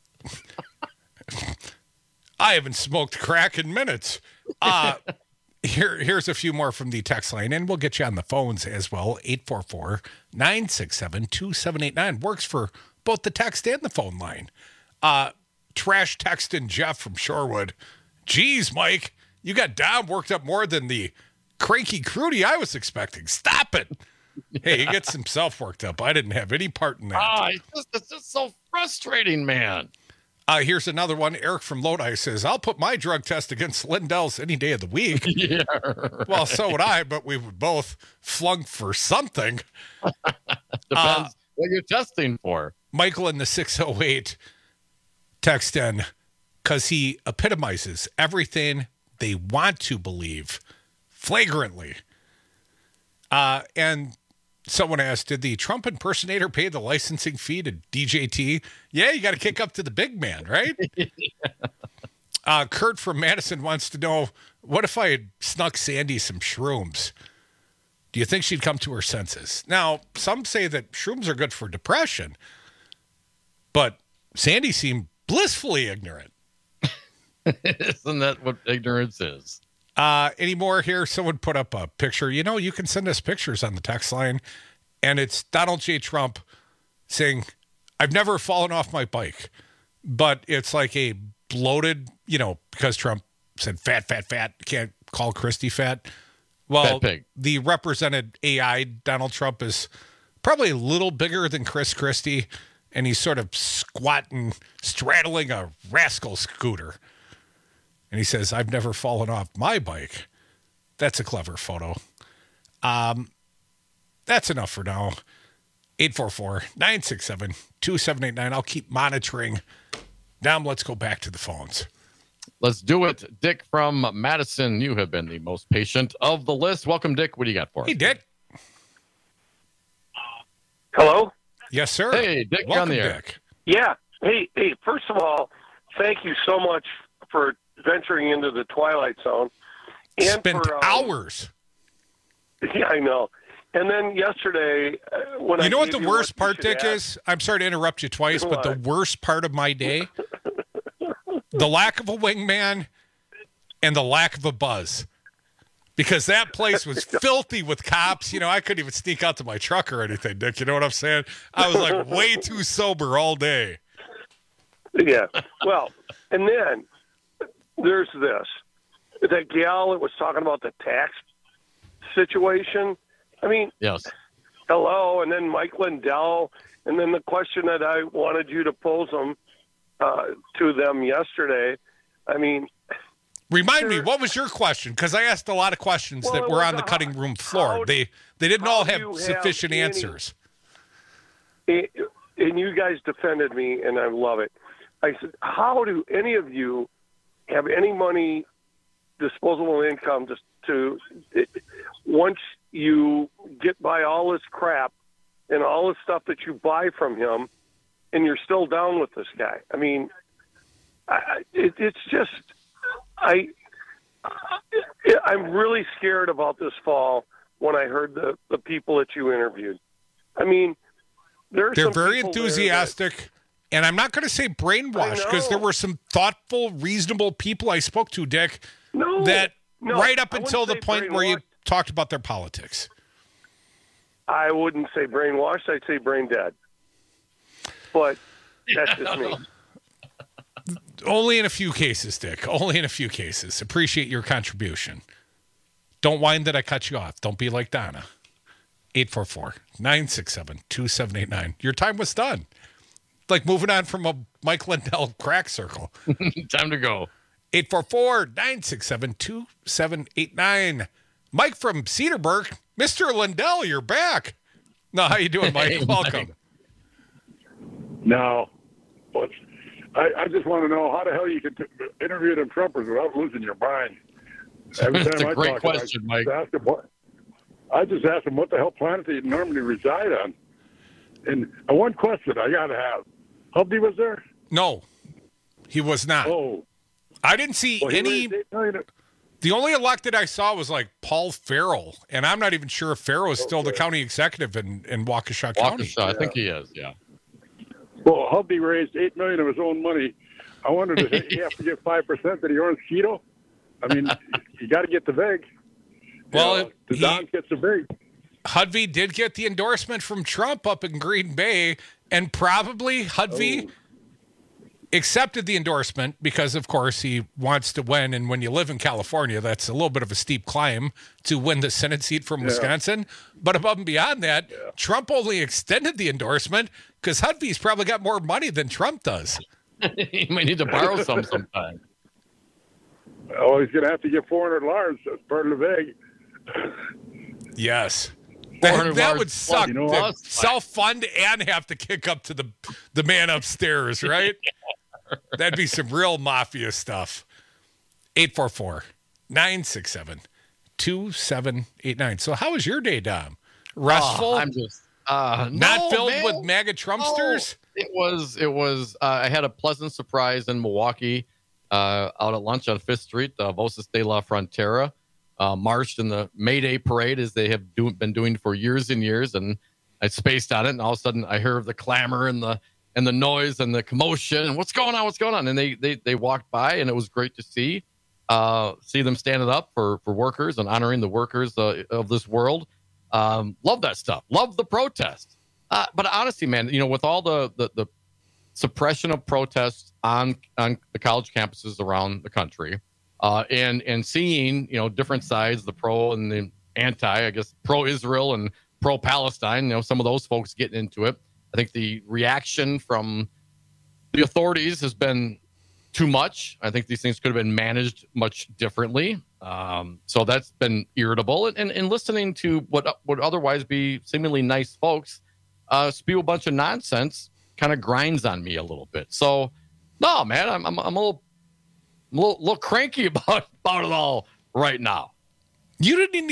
I haven't smoked crack in minutes. Uh, here, here's a few more from the text line, and we'll get you on the phones as well. eight four four, nine six seven, two seven eight nine works for both the text and the phone line. Uh, trash texting Jeff from Shorewood. Geez, Mike, you got Dom worked up more than the cranky Crudy I was expecting. Stop it. Hey, he gets himself worked up. I didn't have any part in that. Ah, it's just, it's just so frustrating, man. Uh, here's another one. Eric from Lodi says, I'll put my drug test against Lindell's any day of the week. Yeah. Well, so would I, but we would both flunk for something. Depends Uh, what you're testing for. Michael in the six oh eight text in because he epitomizes everything they want to believe flagrantly. Uh, and someone asked, did the Trump impersonator pay the licensing fee to D J T? Yeah, you got to kick up to the big man, right? uh, Kurt from Madison wants to know, what if I had snuck Sandy some shrooms? Do you think she'd come to her senses? Now, some say that shrooms are good for depression, but Sandy seemed blissfully ignorant. Isn't that what ignorance is? Uh, any more here? Someone put up a picture. You know, you can send us pictures on the text line, and it's Donald J. Trump saying, I've never fallen off my bike, but it's like a bloated, you know, because Trump said fat, fat, fat, can't call Christie fat. Well, Fat pig. The represented A I, Donald Trump, is probably a little bigger than Chris Christie, and he's sort of squatting, straddling a rascal scooter. And he says, I've never fallen off my bike. That's a clever photo. Um, that's enough for now. eight four four, nine six seven, two seven eight nine. I'll keep monitoring. Now let's go back to the phones. Let's do it. Dick from Madison, you have been the most patient of the list. Welcome, Dick. What do you got for us? Hey, Dick. Hello? Yes, sir. Hey, Dick, you're on the air. Dick. Yeah. Hey, hey, first of all, thank you so much for venturing into the Twilight Zone. And Spent for, um, hours. Yeah, I know. And then yesterday, uh, when you I know what gave the you worst what you part, should Dick, ask- is? I'm sorry to interrupt you twice, but the What? worst part of my day, the lack of a wingman and the lack of a buzz. Because that place was filthy with cops. You know, I couldn't even sneak out to my truck or anything, Dick. You know what I'm saying? I was like way too sober all day. Yeah. Well, and then there's this. That gal that was talking about the tax situation. I mean, yes. Hello, and then Mike Lindell, and then the question that I wanted you to pose them uh, to them yesterday. I mean, remind me, what was your question? Because I asked a lot of questions Well, that it were was on the how- cutting room floor. how- they they didn't how all do have you have sufficient any- answers. and you guys defended me, and I love it. I said, how do any of you have any money, disposable income, just to it, once you get by all this crap and all this stuff that you buy from him, and you're still down with this guy? I mean, I, it, it's just I. I'm really scared about this fall when I heard the, the people that you interviewed. I mean, there are They're some very people there enthusiastic, and I'm not going to say brainwashed because there were some thoughtful, reasonable people I spoke to, Dick, No, that no, right up I until wouldn't the say point where you brainwashed. talked about their politics. that I wouldn't say brainwashed. I'd say brain dead. But that's just me. Only in a few cases, Dick. Only in a few cases. Appreciate your contribution. Don't whine that I cut you off. Don't be like Donna. eight four four, nine six seven, two seven eight nine. Your time was done. Like moving on from a Mike Lindell crack circle. Time to go. eight four four, nine six seven, two seven eight nine. Mike from Cedarburg. Mister Lindell, you're back. No, how you doing, Mike? Hey, Welcome. Mike. No. What's, I, I just want to know how the hell you can t- interview them Trumpers without losing your mind. Every That's time a I great talk to them, question, I Mike. just ask them what, I just ask them what the hell planet they normally reside on. And uh, one question I got to have. Hubby was there? No, he was not. Oh. I didn't see Well, he any. raised eight million dollars. The only elected I saw was like Paul Farrell, and I'm not even sure if Farrell is still the county executive in, in Waukesha County. Waukesha, I think he is, yeah. Well, hubby raised eight million dollars of his own money. I wondered if he have to give five percent that he earns keto. I mean, you got to get the vig. Well, You know, the he- Don gets the vig. Hudvey did get the endorsement from Trump up in Green Bay, and probably Hudvey accepted the endorsement because, of course, he wants to win. And when you live in California, that's a little bit of a steep climb to win the Senate seat from Yeah. Wisconsin. But above and beyond that, Trump only extended the endorsement because Hudvey's probably got more money than Trump does. He might need to borrow some sometime. Oh, he's going to have to get four hundred large as part of the vig. Yes. four That, hundred that large would suck. You know to what? self-fund and have to kick up to the the man upstairs, right? That'd be some real mafia stuff. eight four four, nine six seven, two seven eight nine. So how was your day, Dom? Restful? Oh, I'm just uh, Not no, filled man. with MAGA Trumpsters? No. It was. It was. Uh, I had a pleasant surprise in Milwaukee. Uh, out at lunch on Fifth Street, the Voces de la Frontera uh, marched in the May Day parade as they have do, been doing for years and years, and I spaced on it, and all of a sudden I heard the clamor and the and the noise and the commotion and what's going on, what's going on, and they they they walked by, and it was great to see uh, see them standing up for for workers and honoring the workers uh, of this world. Um, love that stuff. Love the protest. Uh, but honestly, man, you know, with all the the, the suppression of protests on on the college campuses around the country, uh, and and seeing, you know, different sides, the pro and the anti, I guess, pro-Israel and pro-Palestine, you know, some of those folks getting into it. I think the reaction from the authorities has been too much. I think these things could have been managed much differently. Um, so that's been irritable. And, and, and listening to what would otherwise be seemingly nice folks uh, spew a bunch of nonsense kind of grinds on me a little bit. So, no, man, I'm I'm, I'm a little, I'm a little, little cranky about about it all right now. You didn't even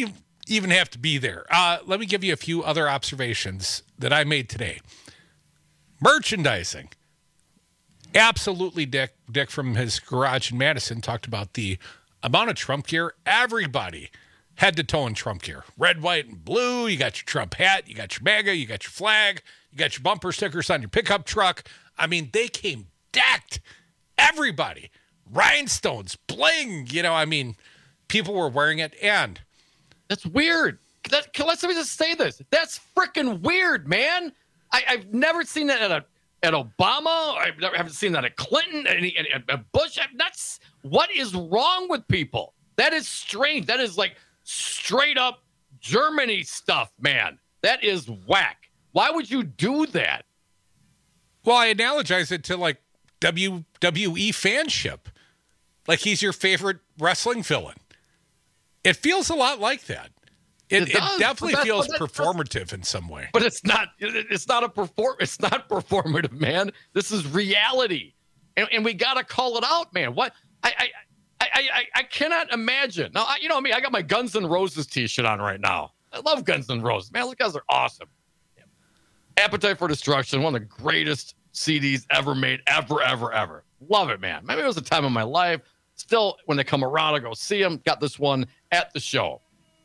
even have to be there. Uh, let me give you a few other observations that I made today. Merchandising. Absolutely, Dick. Dick from his garage in Madison talked about the amount of Trump gear. Everybody head to toe in Trump gear. Red, white, and blue. You got your Trump hat. You got your MAGA. You got your flag. You got your bumper stickers on your pickup truck. I mean, they came decked. Everybody. Rhinestones, bling. You know, I mean, people were wearing it. And that's weird. That, let's let me just say this. That's freaking weird, man. I, I've never seen that at a at Obama. I haven't seen that at Clinton, and at Bush. That's what is wrong with people. That is strange. That is like straight up Germany stuff, man. That is whack. Why would you do that? Well, I analogize it to like W W E fanship. Like he's your favorite wrestling villain. It feels a lot like that. It, it, it definitely that, feels performative in some way. But it's not. It's not a perform. It's not performative, man. This is reality, and, and we got to call it out, man. What I I, I I I cannot imagine. Now, I, you know me. I got my Guns N' Roses T-shirt on right now. I love Guns N' Roses, man. Those guys are awesome. Appetite for Destruction, one of the greatest C Ds ever made, ever, ever, ever. Love it, man. Maybe it was a time of my life. Still, when they come around, I go see them. Got this one at the show.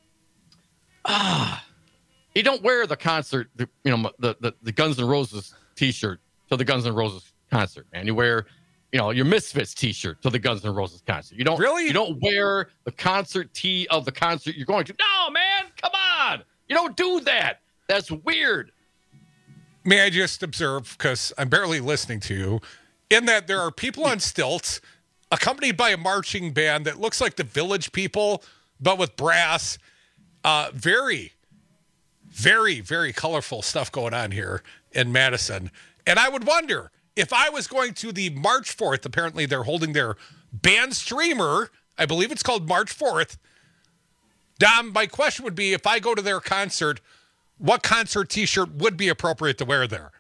Ah, you don't wear the concert, the, you know, the, the the Guns N' Roses T-shirt to the Guns N' Roses concert, man. You wear, you know, your Misfits T-shirt to the Guns N' Roses concert. You don't really. You don't wear the concert tee of the concert you're going to. No, man, come on. You don't do that. That's weird. May I just observe, because I'm barely listening to you, in that there are people on stilts accompanied by a marching band that looks like the Village People, but with brass. Uh, very, very, very colorful stuff going on here in Madison. And I would wonder, if I was going to the March fourth, apparently they're holding their band streamer, I believe it's called March fourth. Dom, my question would be, if I go to their concert, what concert T-shirt would be appropriate to wear there?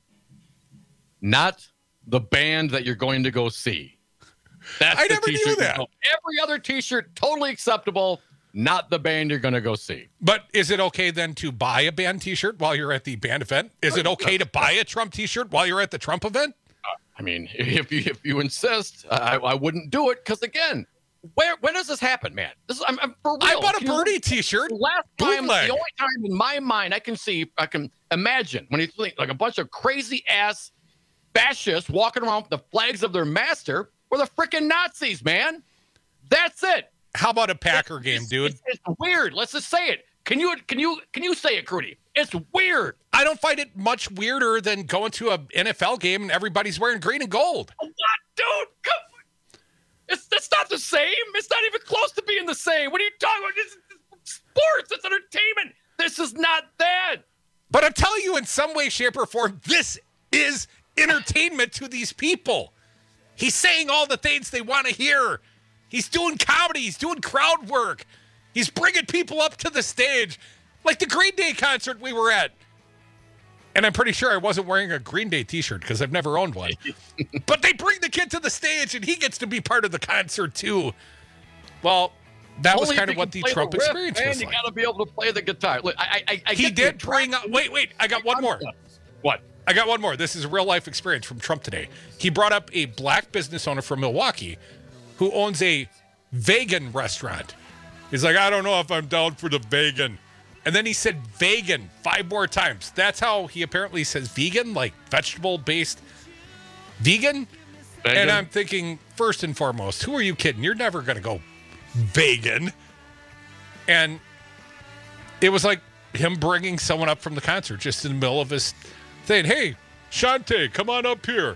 Not the band that you're going to go see. That's I the never T-shirt knew that. Every other T-shirt, totally acceptable. Not the band you're going to go see. But is it okay then to buy a band T-shirt while you're at the band event? Is it okay to buy a Trump T-shirt while you're at the Trump event? Uh, I mean, if you if you insist, I, I wouldn't do it because again, where when does this happen, man? This is I'm, I'm for real. I bought a Can Birdie you, T-shirt. Last time, Bootleg. the only time in my mind I can see, I can imagine when it's like a bunch of crazy ass fascists walking around with the flags of their master were the freaking Nazis, man. That's it. How about a Packer game, it's, dude? It's, it's weird. Let's just say it. Can you can you can you say it, Crudy? It's weird. I don't find it much weirder than going to an N F L game and everybody's wearing green and gold. What, dude? Come, it's that's not the same. It's not even close to being the same. What are you talking about? This is sports. It's entertainment. This is not that. But I'm telling you, in some way, shape, or form, this is entertainment to these people. He's saying all the things they want to hear. He's doing comedy. He's doing crowd work. He's bringing people up to the stage, like the Green Day concert we were at. And I'm pretty sure I wasn't wearing a Green Day T-shirt because I've never owned one. But they bring the kid to the stage, and he gets to be part of the concert, too. Well, that Only was kind of what the Trump the riff, experience man, was you like. got to be able to play the guitar. Look, I, I, I he did bring up... Wait, wait. I got one more. What? I got one more. This is a real-life experience from Trump today. He brought up a black business owner from Milwaukee who owns a vegan restaurant. He's like, I don't know if I'm down for the vegan. And then he said vegan five more times. That's how he apparently says vegan, like vegetable-based vegan. vegan. And I'm thinking, first and foremost, who are you kidding? You're never going to go vegan. And it was like him bringing someone up from the concert just in the middle of his thing. Hey, Shante, come on up here.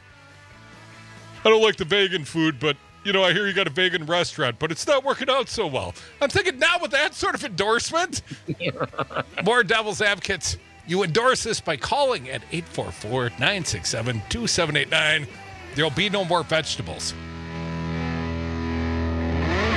I don't like the vegan food, but you know, I hear you got a vegan restaurant, but it's not working out so well. I'm thinking now with that sort of endorsement, more Devil's Advocates. You endorse this by calling at eight four four, nine six seven, two seven eight nine. There'll be no more vegetables.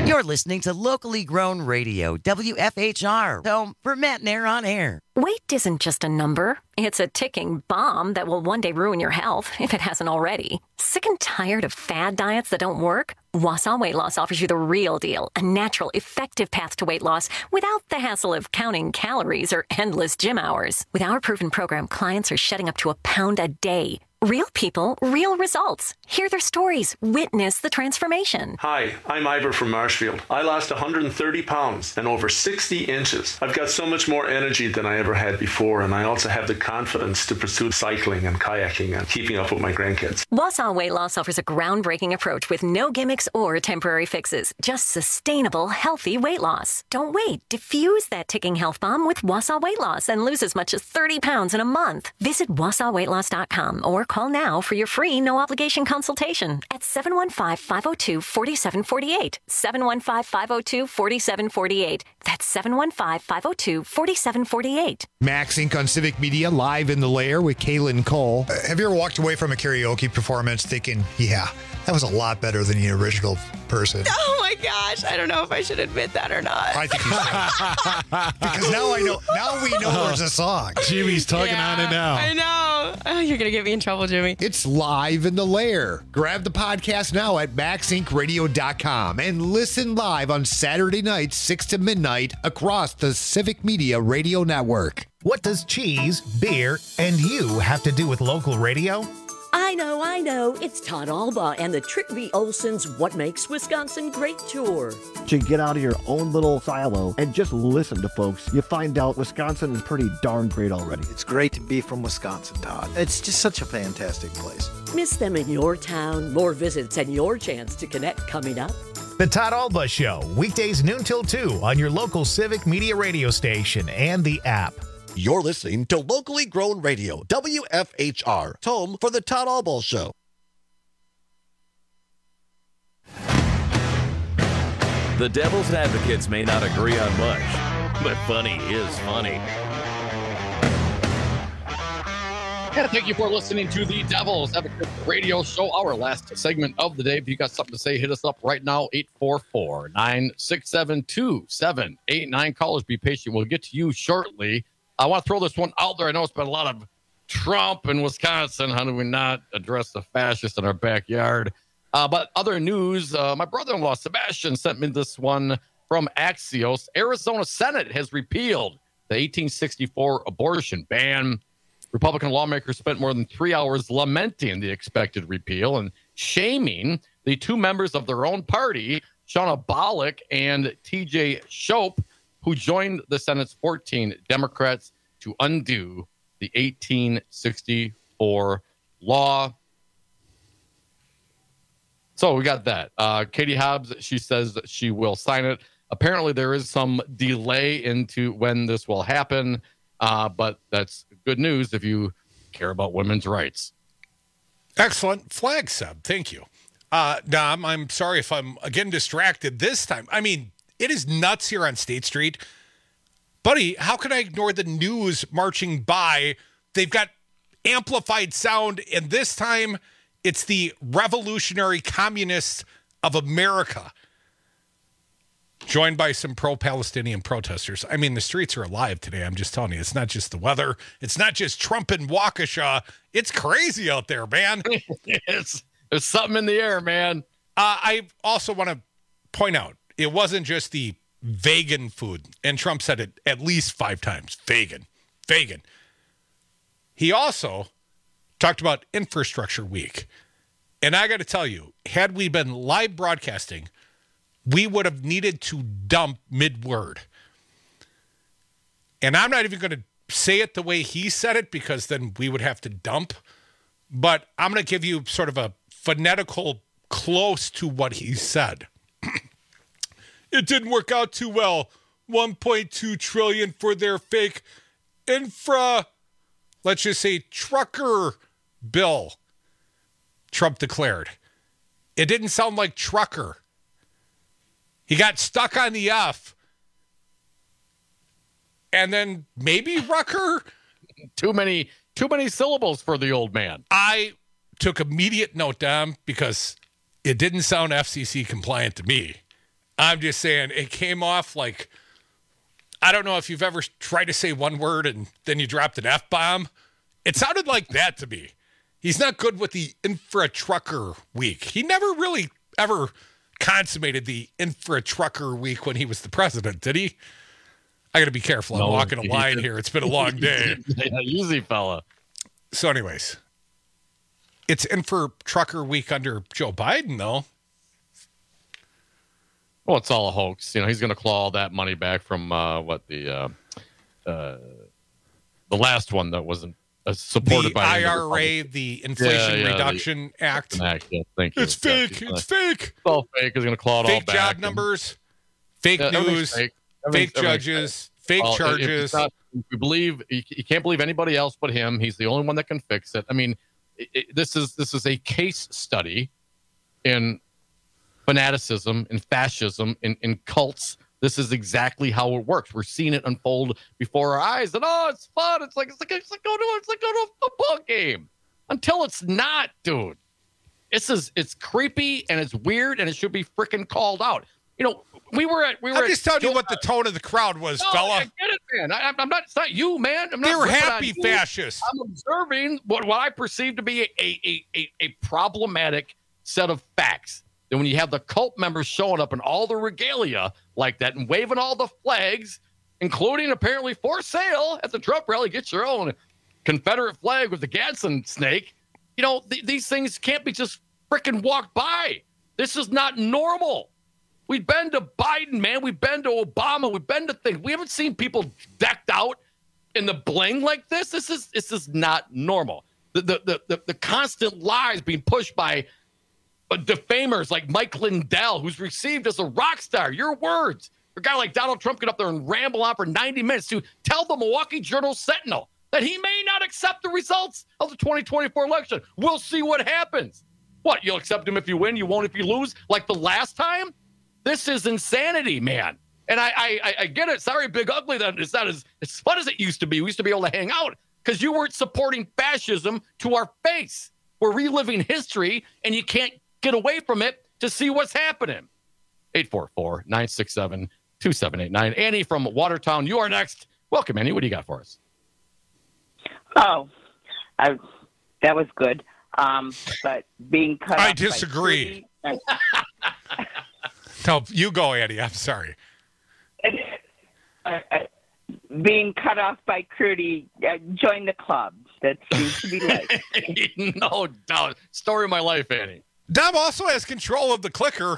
You're listening to locally grown radio, W F H R, home for Matt and Air on Air. Weight isn't just a number. It's a ticking bomb that will one day ruin your health, if it hasn't already. Sick and tired of fad diets that don't work? Wausau Weight Loss offers you the real deal, a natural, effective path to weight loss without the hassle of counting calories or endless gym hours. With our proven program, clients are shedding up to a pound a day. Real people, real results. Hear their stories. Witness the transformation. Hi, I'm Ivor from Marshfield. I lost one hundred thirty pounds and over sixty inches. I've got so much more energy than I ever had before, and I also have the confidence to pursue cycling and kayaking and keeping up with my grandkids. Wausau Weight Loss offers a groundbreaking approach with no gimmicks or temporary fixes. Just sustainable, healthy weight loss. Don't wait. Diffuse that ticking health bomb with Wausau Weight Loss and lose as much as thirty pounds in a month. Visit wausau weight loss dot com or call now for your free no-obligation consultation at seven one five, five oh two, four seven four eight. seven one five, five oh two, four seven four eight. That's seven one five, five oh two, four seven four eight. Max Incorporated on Civic Media, live in the lair with Kaylin Cole. Uh, have you ever walked away from a karaoke performance thinking, yeah, that was a lot better than the original person? Oh my gosh, I don't know if I should admit that or not. I think you should. Because now I know. Now we know there's a song. Jimmy's tugging Yeah, on it now. I know. Oh, you're going to get me in trouble, Jimmy. It's live in the lair. Grab the podcast now at max inc radio dot com and listen live on Saturday nights, six to midnight, across the Civic Media Radio Network. What does cheese, beer, and you have to do with local radio? I know, I know. It's Todd Alba and the Trick V. Olson's What Makes Wisconsin Great tour. To get out of your own little silo and just listen to folks, you find out Wisconsin is pretty darn great already. It's great to be from Wisconsin, Todd. It's just such a fantastic place. Miss them in your town? More visits and your chance to connect coming up. The Todd Alba Show, weekdays noon till two on your local Civic Media radio station and the app. You're listening to locally grown radio, W F H R, home for the Todd Alba Show. The Devil's Advocates may not agree on much, but funny is funny. And thank you for listening to the Devil's Advocate Radio Show, our last segment of the day. If you got something to say, hit us up right now, eight four four, nine six seven, two seven eight nine. Callers, be patient. We'll get to you shortly. I want to throw this one out there. I know it's been a lot of Trump in Wisconsin. How do we not address the fascists in our backyard? Uh, but other news, uh, my brother-in-law, Sebastian, sent me this one from Axios. Arizona Senate has repealed the eighteen sixty-four abortion ban. Republican lawmakers spent more than three hours lamenting the expected repeal and shaming the two members of their own party, Shauna Bollock and T J Shope, who joined the Senate's fourteen Democrats to undo the eighteen sixty-four law. So we got that. Uh, Katie Hobbs, she says that she will sign it. Apparently there is some delay into when this will happen, uh, but that's good news if you care about women's rights. Excellent flag sub. Thank you. Uh, Dom, I'm sorry if I'm again distracted this time. I mean, it is nuts here on State Street. Buddy, how can I ignore the news marching by? They've got amplified sound, and this time it's the Revolutionary Communists of America, joined by some pro-Palestinian protesters. I mean, the streets are alive today. I'm just telling you, it's not just the weather. It's not just Trump and Waukesha. It's crazy out there, man. It's, there's something in the air, man. Uh, I also want to point out, it wasn't just the vegan food, and Trump said it at least five times, vegan, vegan. He also talked about Infrastructure Week. And I got to tell you, had we been live broadcasting, we would have needed to dump mid-word. And I'm not even going to say it the way he said it, because then we would have to dump. But I'm going to give you sort of a phonetical close to what he said. It didn't work out too well. one point two trillion dollars for their fake infra, let's just say trucker bill, Trump declared. It didn't sound like trucker. He got stuck on the F. And then maybe rucker? Too many, too many syllables for the old man. I took immediate note down because it didn't sound F C C compliant to me. I'm just saying it came off like, I don't know if you've ever tried to say one word and then you dropped an F-bomb. It sounded like that to me. He's not good with the infra-trucker week. He never really ever consummated the infra-trucker week when he was the president, did he? I got to be careful. I'm no, walking a line here. It's been a long day. Yeah, easy, fella. So anyways, it's infra-trucker week under Joe Biden, though. Well, it's all a hoax. You know, he's going to claw all that money back from uh, what the uh, uh, the last one that wasn't uh, supported the by I R A, the Inflation yeah, yeah, Reduction the, Act. Act. Yeah, thank you. It's fake. It's gonna, fake. It's all fake. He's going to claw it fake all back. Fake job and, numbers, fake yeah, news, fake, fake judges, fake, fake well, charges. If, if you believe you, you can't believe anybody else but him. He's the only one that can fix it. I mean, it, it, this is this is a case study in fanaticism and fascism in, in cults. This is exactly how it works. We're seeing it unfold before our eyes, and oh, it's fun. It's like it's like it's like going to it's like going to a football game. Until it's not, dude. This is it's creepy and it's weird and it should be freaking called out. You know, we were at we were. I'm just telling you what the tone of the crowd was, no, fella. I get it, man. I, I'm not. It's not you, man. I'm not they were ripping happy on you. fascists. I'm observing what, what I perceive to be a a, a a problematic set of facts. Then when you have the cult members showing up in all the regalia like that and waving all the flags, including apparently for sale at the Trump rally, get your own Confederate flag with the Gadsden snake. You know, th- these things can't be just freaking walked by. This is not normal. We've been to Biden, man. We've been to Obama. We've been to things. We haven't seen people decked out in the bling like this. This is this is not normal. The the the the, the constant lies being pushed by uh, defamers like Mike Lindell, who's received as a rock star. Your words. A guy like Donald Trump get up there and ramble on for ninety minutes to tell the Milwaukee Journal-Sentinel that he may not accept the results of the twenty twenty-four election. We'll see what happens. What, you'll accept him if you win, you won't if you lose, like the last time? This is insanity, man. And I I, I get it. Sorry, Big Ugly, that it's not as, as fun as it used to be. We used to be able to hang out because you weren't supporting fascism to our face. We're reliving history, and you can't get away from it to see what's happening. eight four four, nine six seven, two seven eight nine. Annie from Watertown, you are next. Welcome, Annie. What do you got for us? Oh, I, that was good. Um, but being cut I off disagree. By no, you go, Annie. I'm sorry. Uh, uh, being cut off by Crudy, uh, join the club. That seems to be like. No doubt. Story of my life, Annie. Dom also has control of the clicker.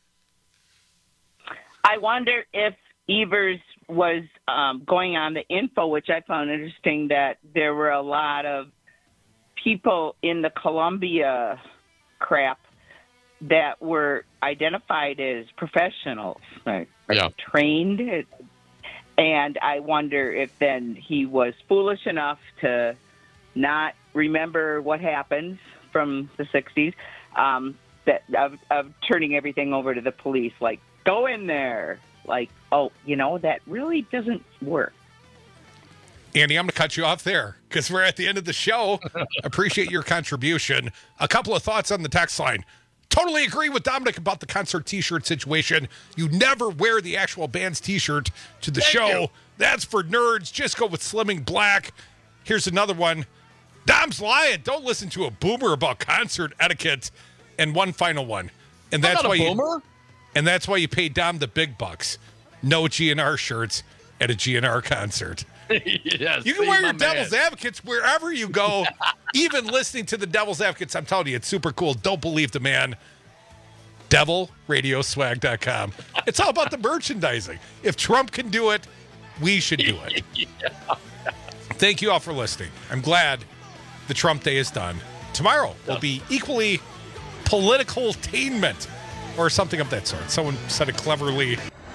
I wonder if Evers was um, going on the info, which I found interesting, that there were a lot of people in the Columbia crap that were identified as professionals, right? Yeah. Trained. And I wonder if then he was foolish enough to not remember what happened from the sixties, um, that of, of turning everything over to the police, like, go in there. Like, oh, you know, that really doesn't work. Andy, I'm going to cut you off there because we're at the end of the show. Appreciate your contribution. A couple of thoughts on the text line. Totally agree with Dominic about the concert T-shirt situation. You never wear the actual band's T-shirt to the Thank show. you. That's for nerds. Just go with Slimming Black. Here's another one. Dom's lying. Don't listen to a boomer about concert etiquette. And one final one. And that's I'm not why a you boomer. And that's why you pay Dom the big bucks. No G N R shirts at a G N R concert. Yes, you can see, wear my your Devil's man. Advocates wherever you go. Even listening to the Devil's Advocates, I'm telling you, it's super cool. Don't believe the man. devil radio swag dot com. It's all about the merchandising. If Trump can do it, we should do it. Yeah. Thank you all for listening. I'm glad the Trump day is done. Tomorrow will be equally political tainment or something of that sort. Someone said it cleverly.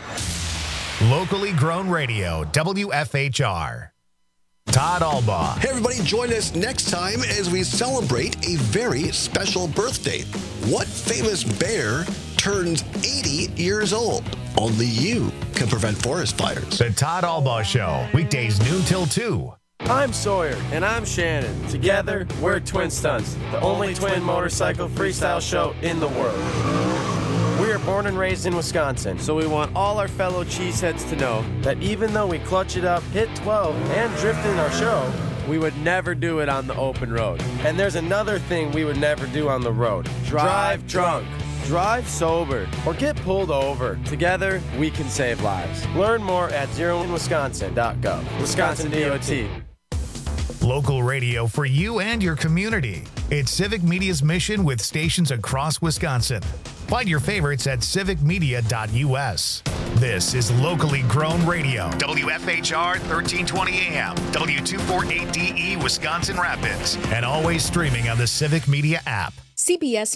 Locally grown radio, W F H R. Todd Albaugh. Hey, everybody, join us next time as we celebrate a very special birthday. What famous bear turns eighty years old? Only you can prevent forest fires. The Todd Albaugh Show, weekdays noon till two. I'm Sawyer, and I'm Shannon. Together, we're Twin Stunts, the only twin motorcycle freestyle show in the world. We're born and raised in Wisconsin, so we want all our fellow cheeseheads to know that even though we clutch it up, hit twelve, and drift in our show, we would never do it on the open road. And there's another thing we would never do on the road. Drive drunk. Drive sober. Or get pulled over. Together, we can save lives. Learn more at zero in wisconsin dot gov. Wisconsin D O T. Local radio for you and your community. It's Civic Media's mission with stations across Wisconsin. Find your favorites at civic media dot u s. This is locally grown radio. W F H R thirteen twenty A M, W two forty-eight D E Wisconsin Rapids, and always streaming on the Civic Media app. C B S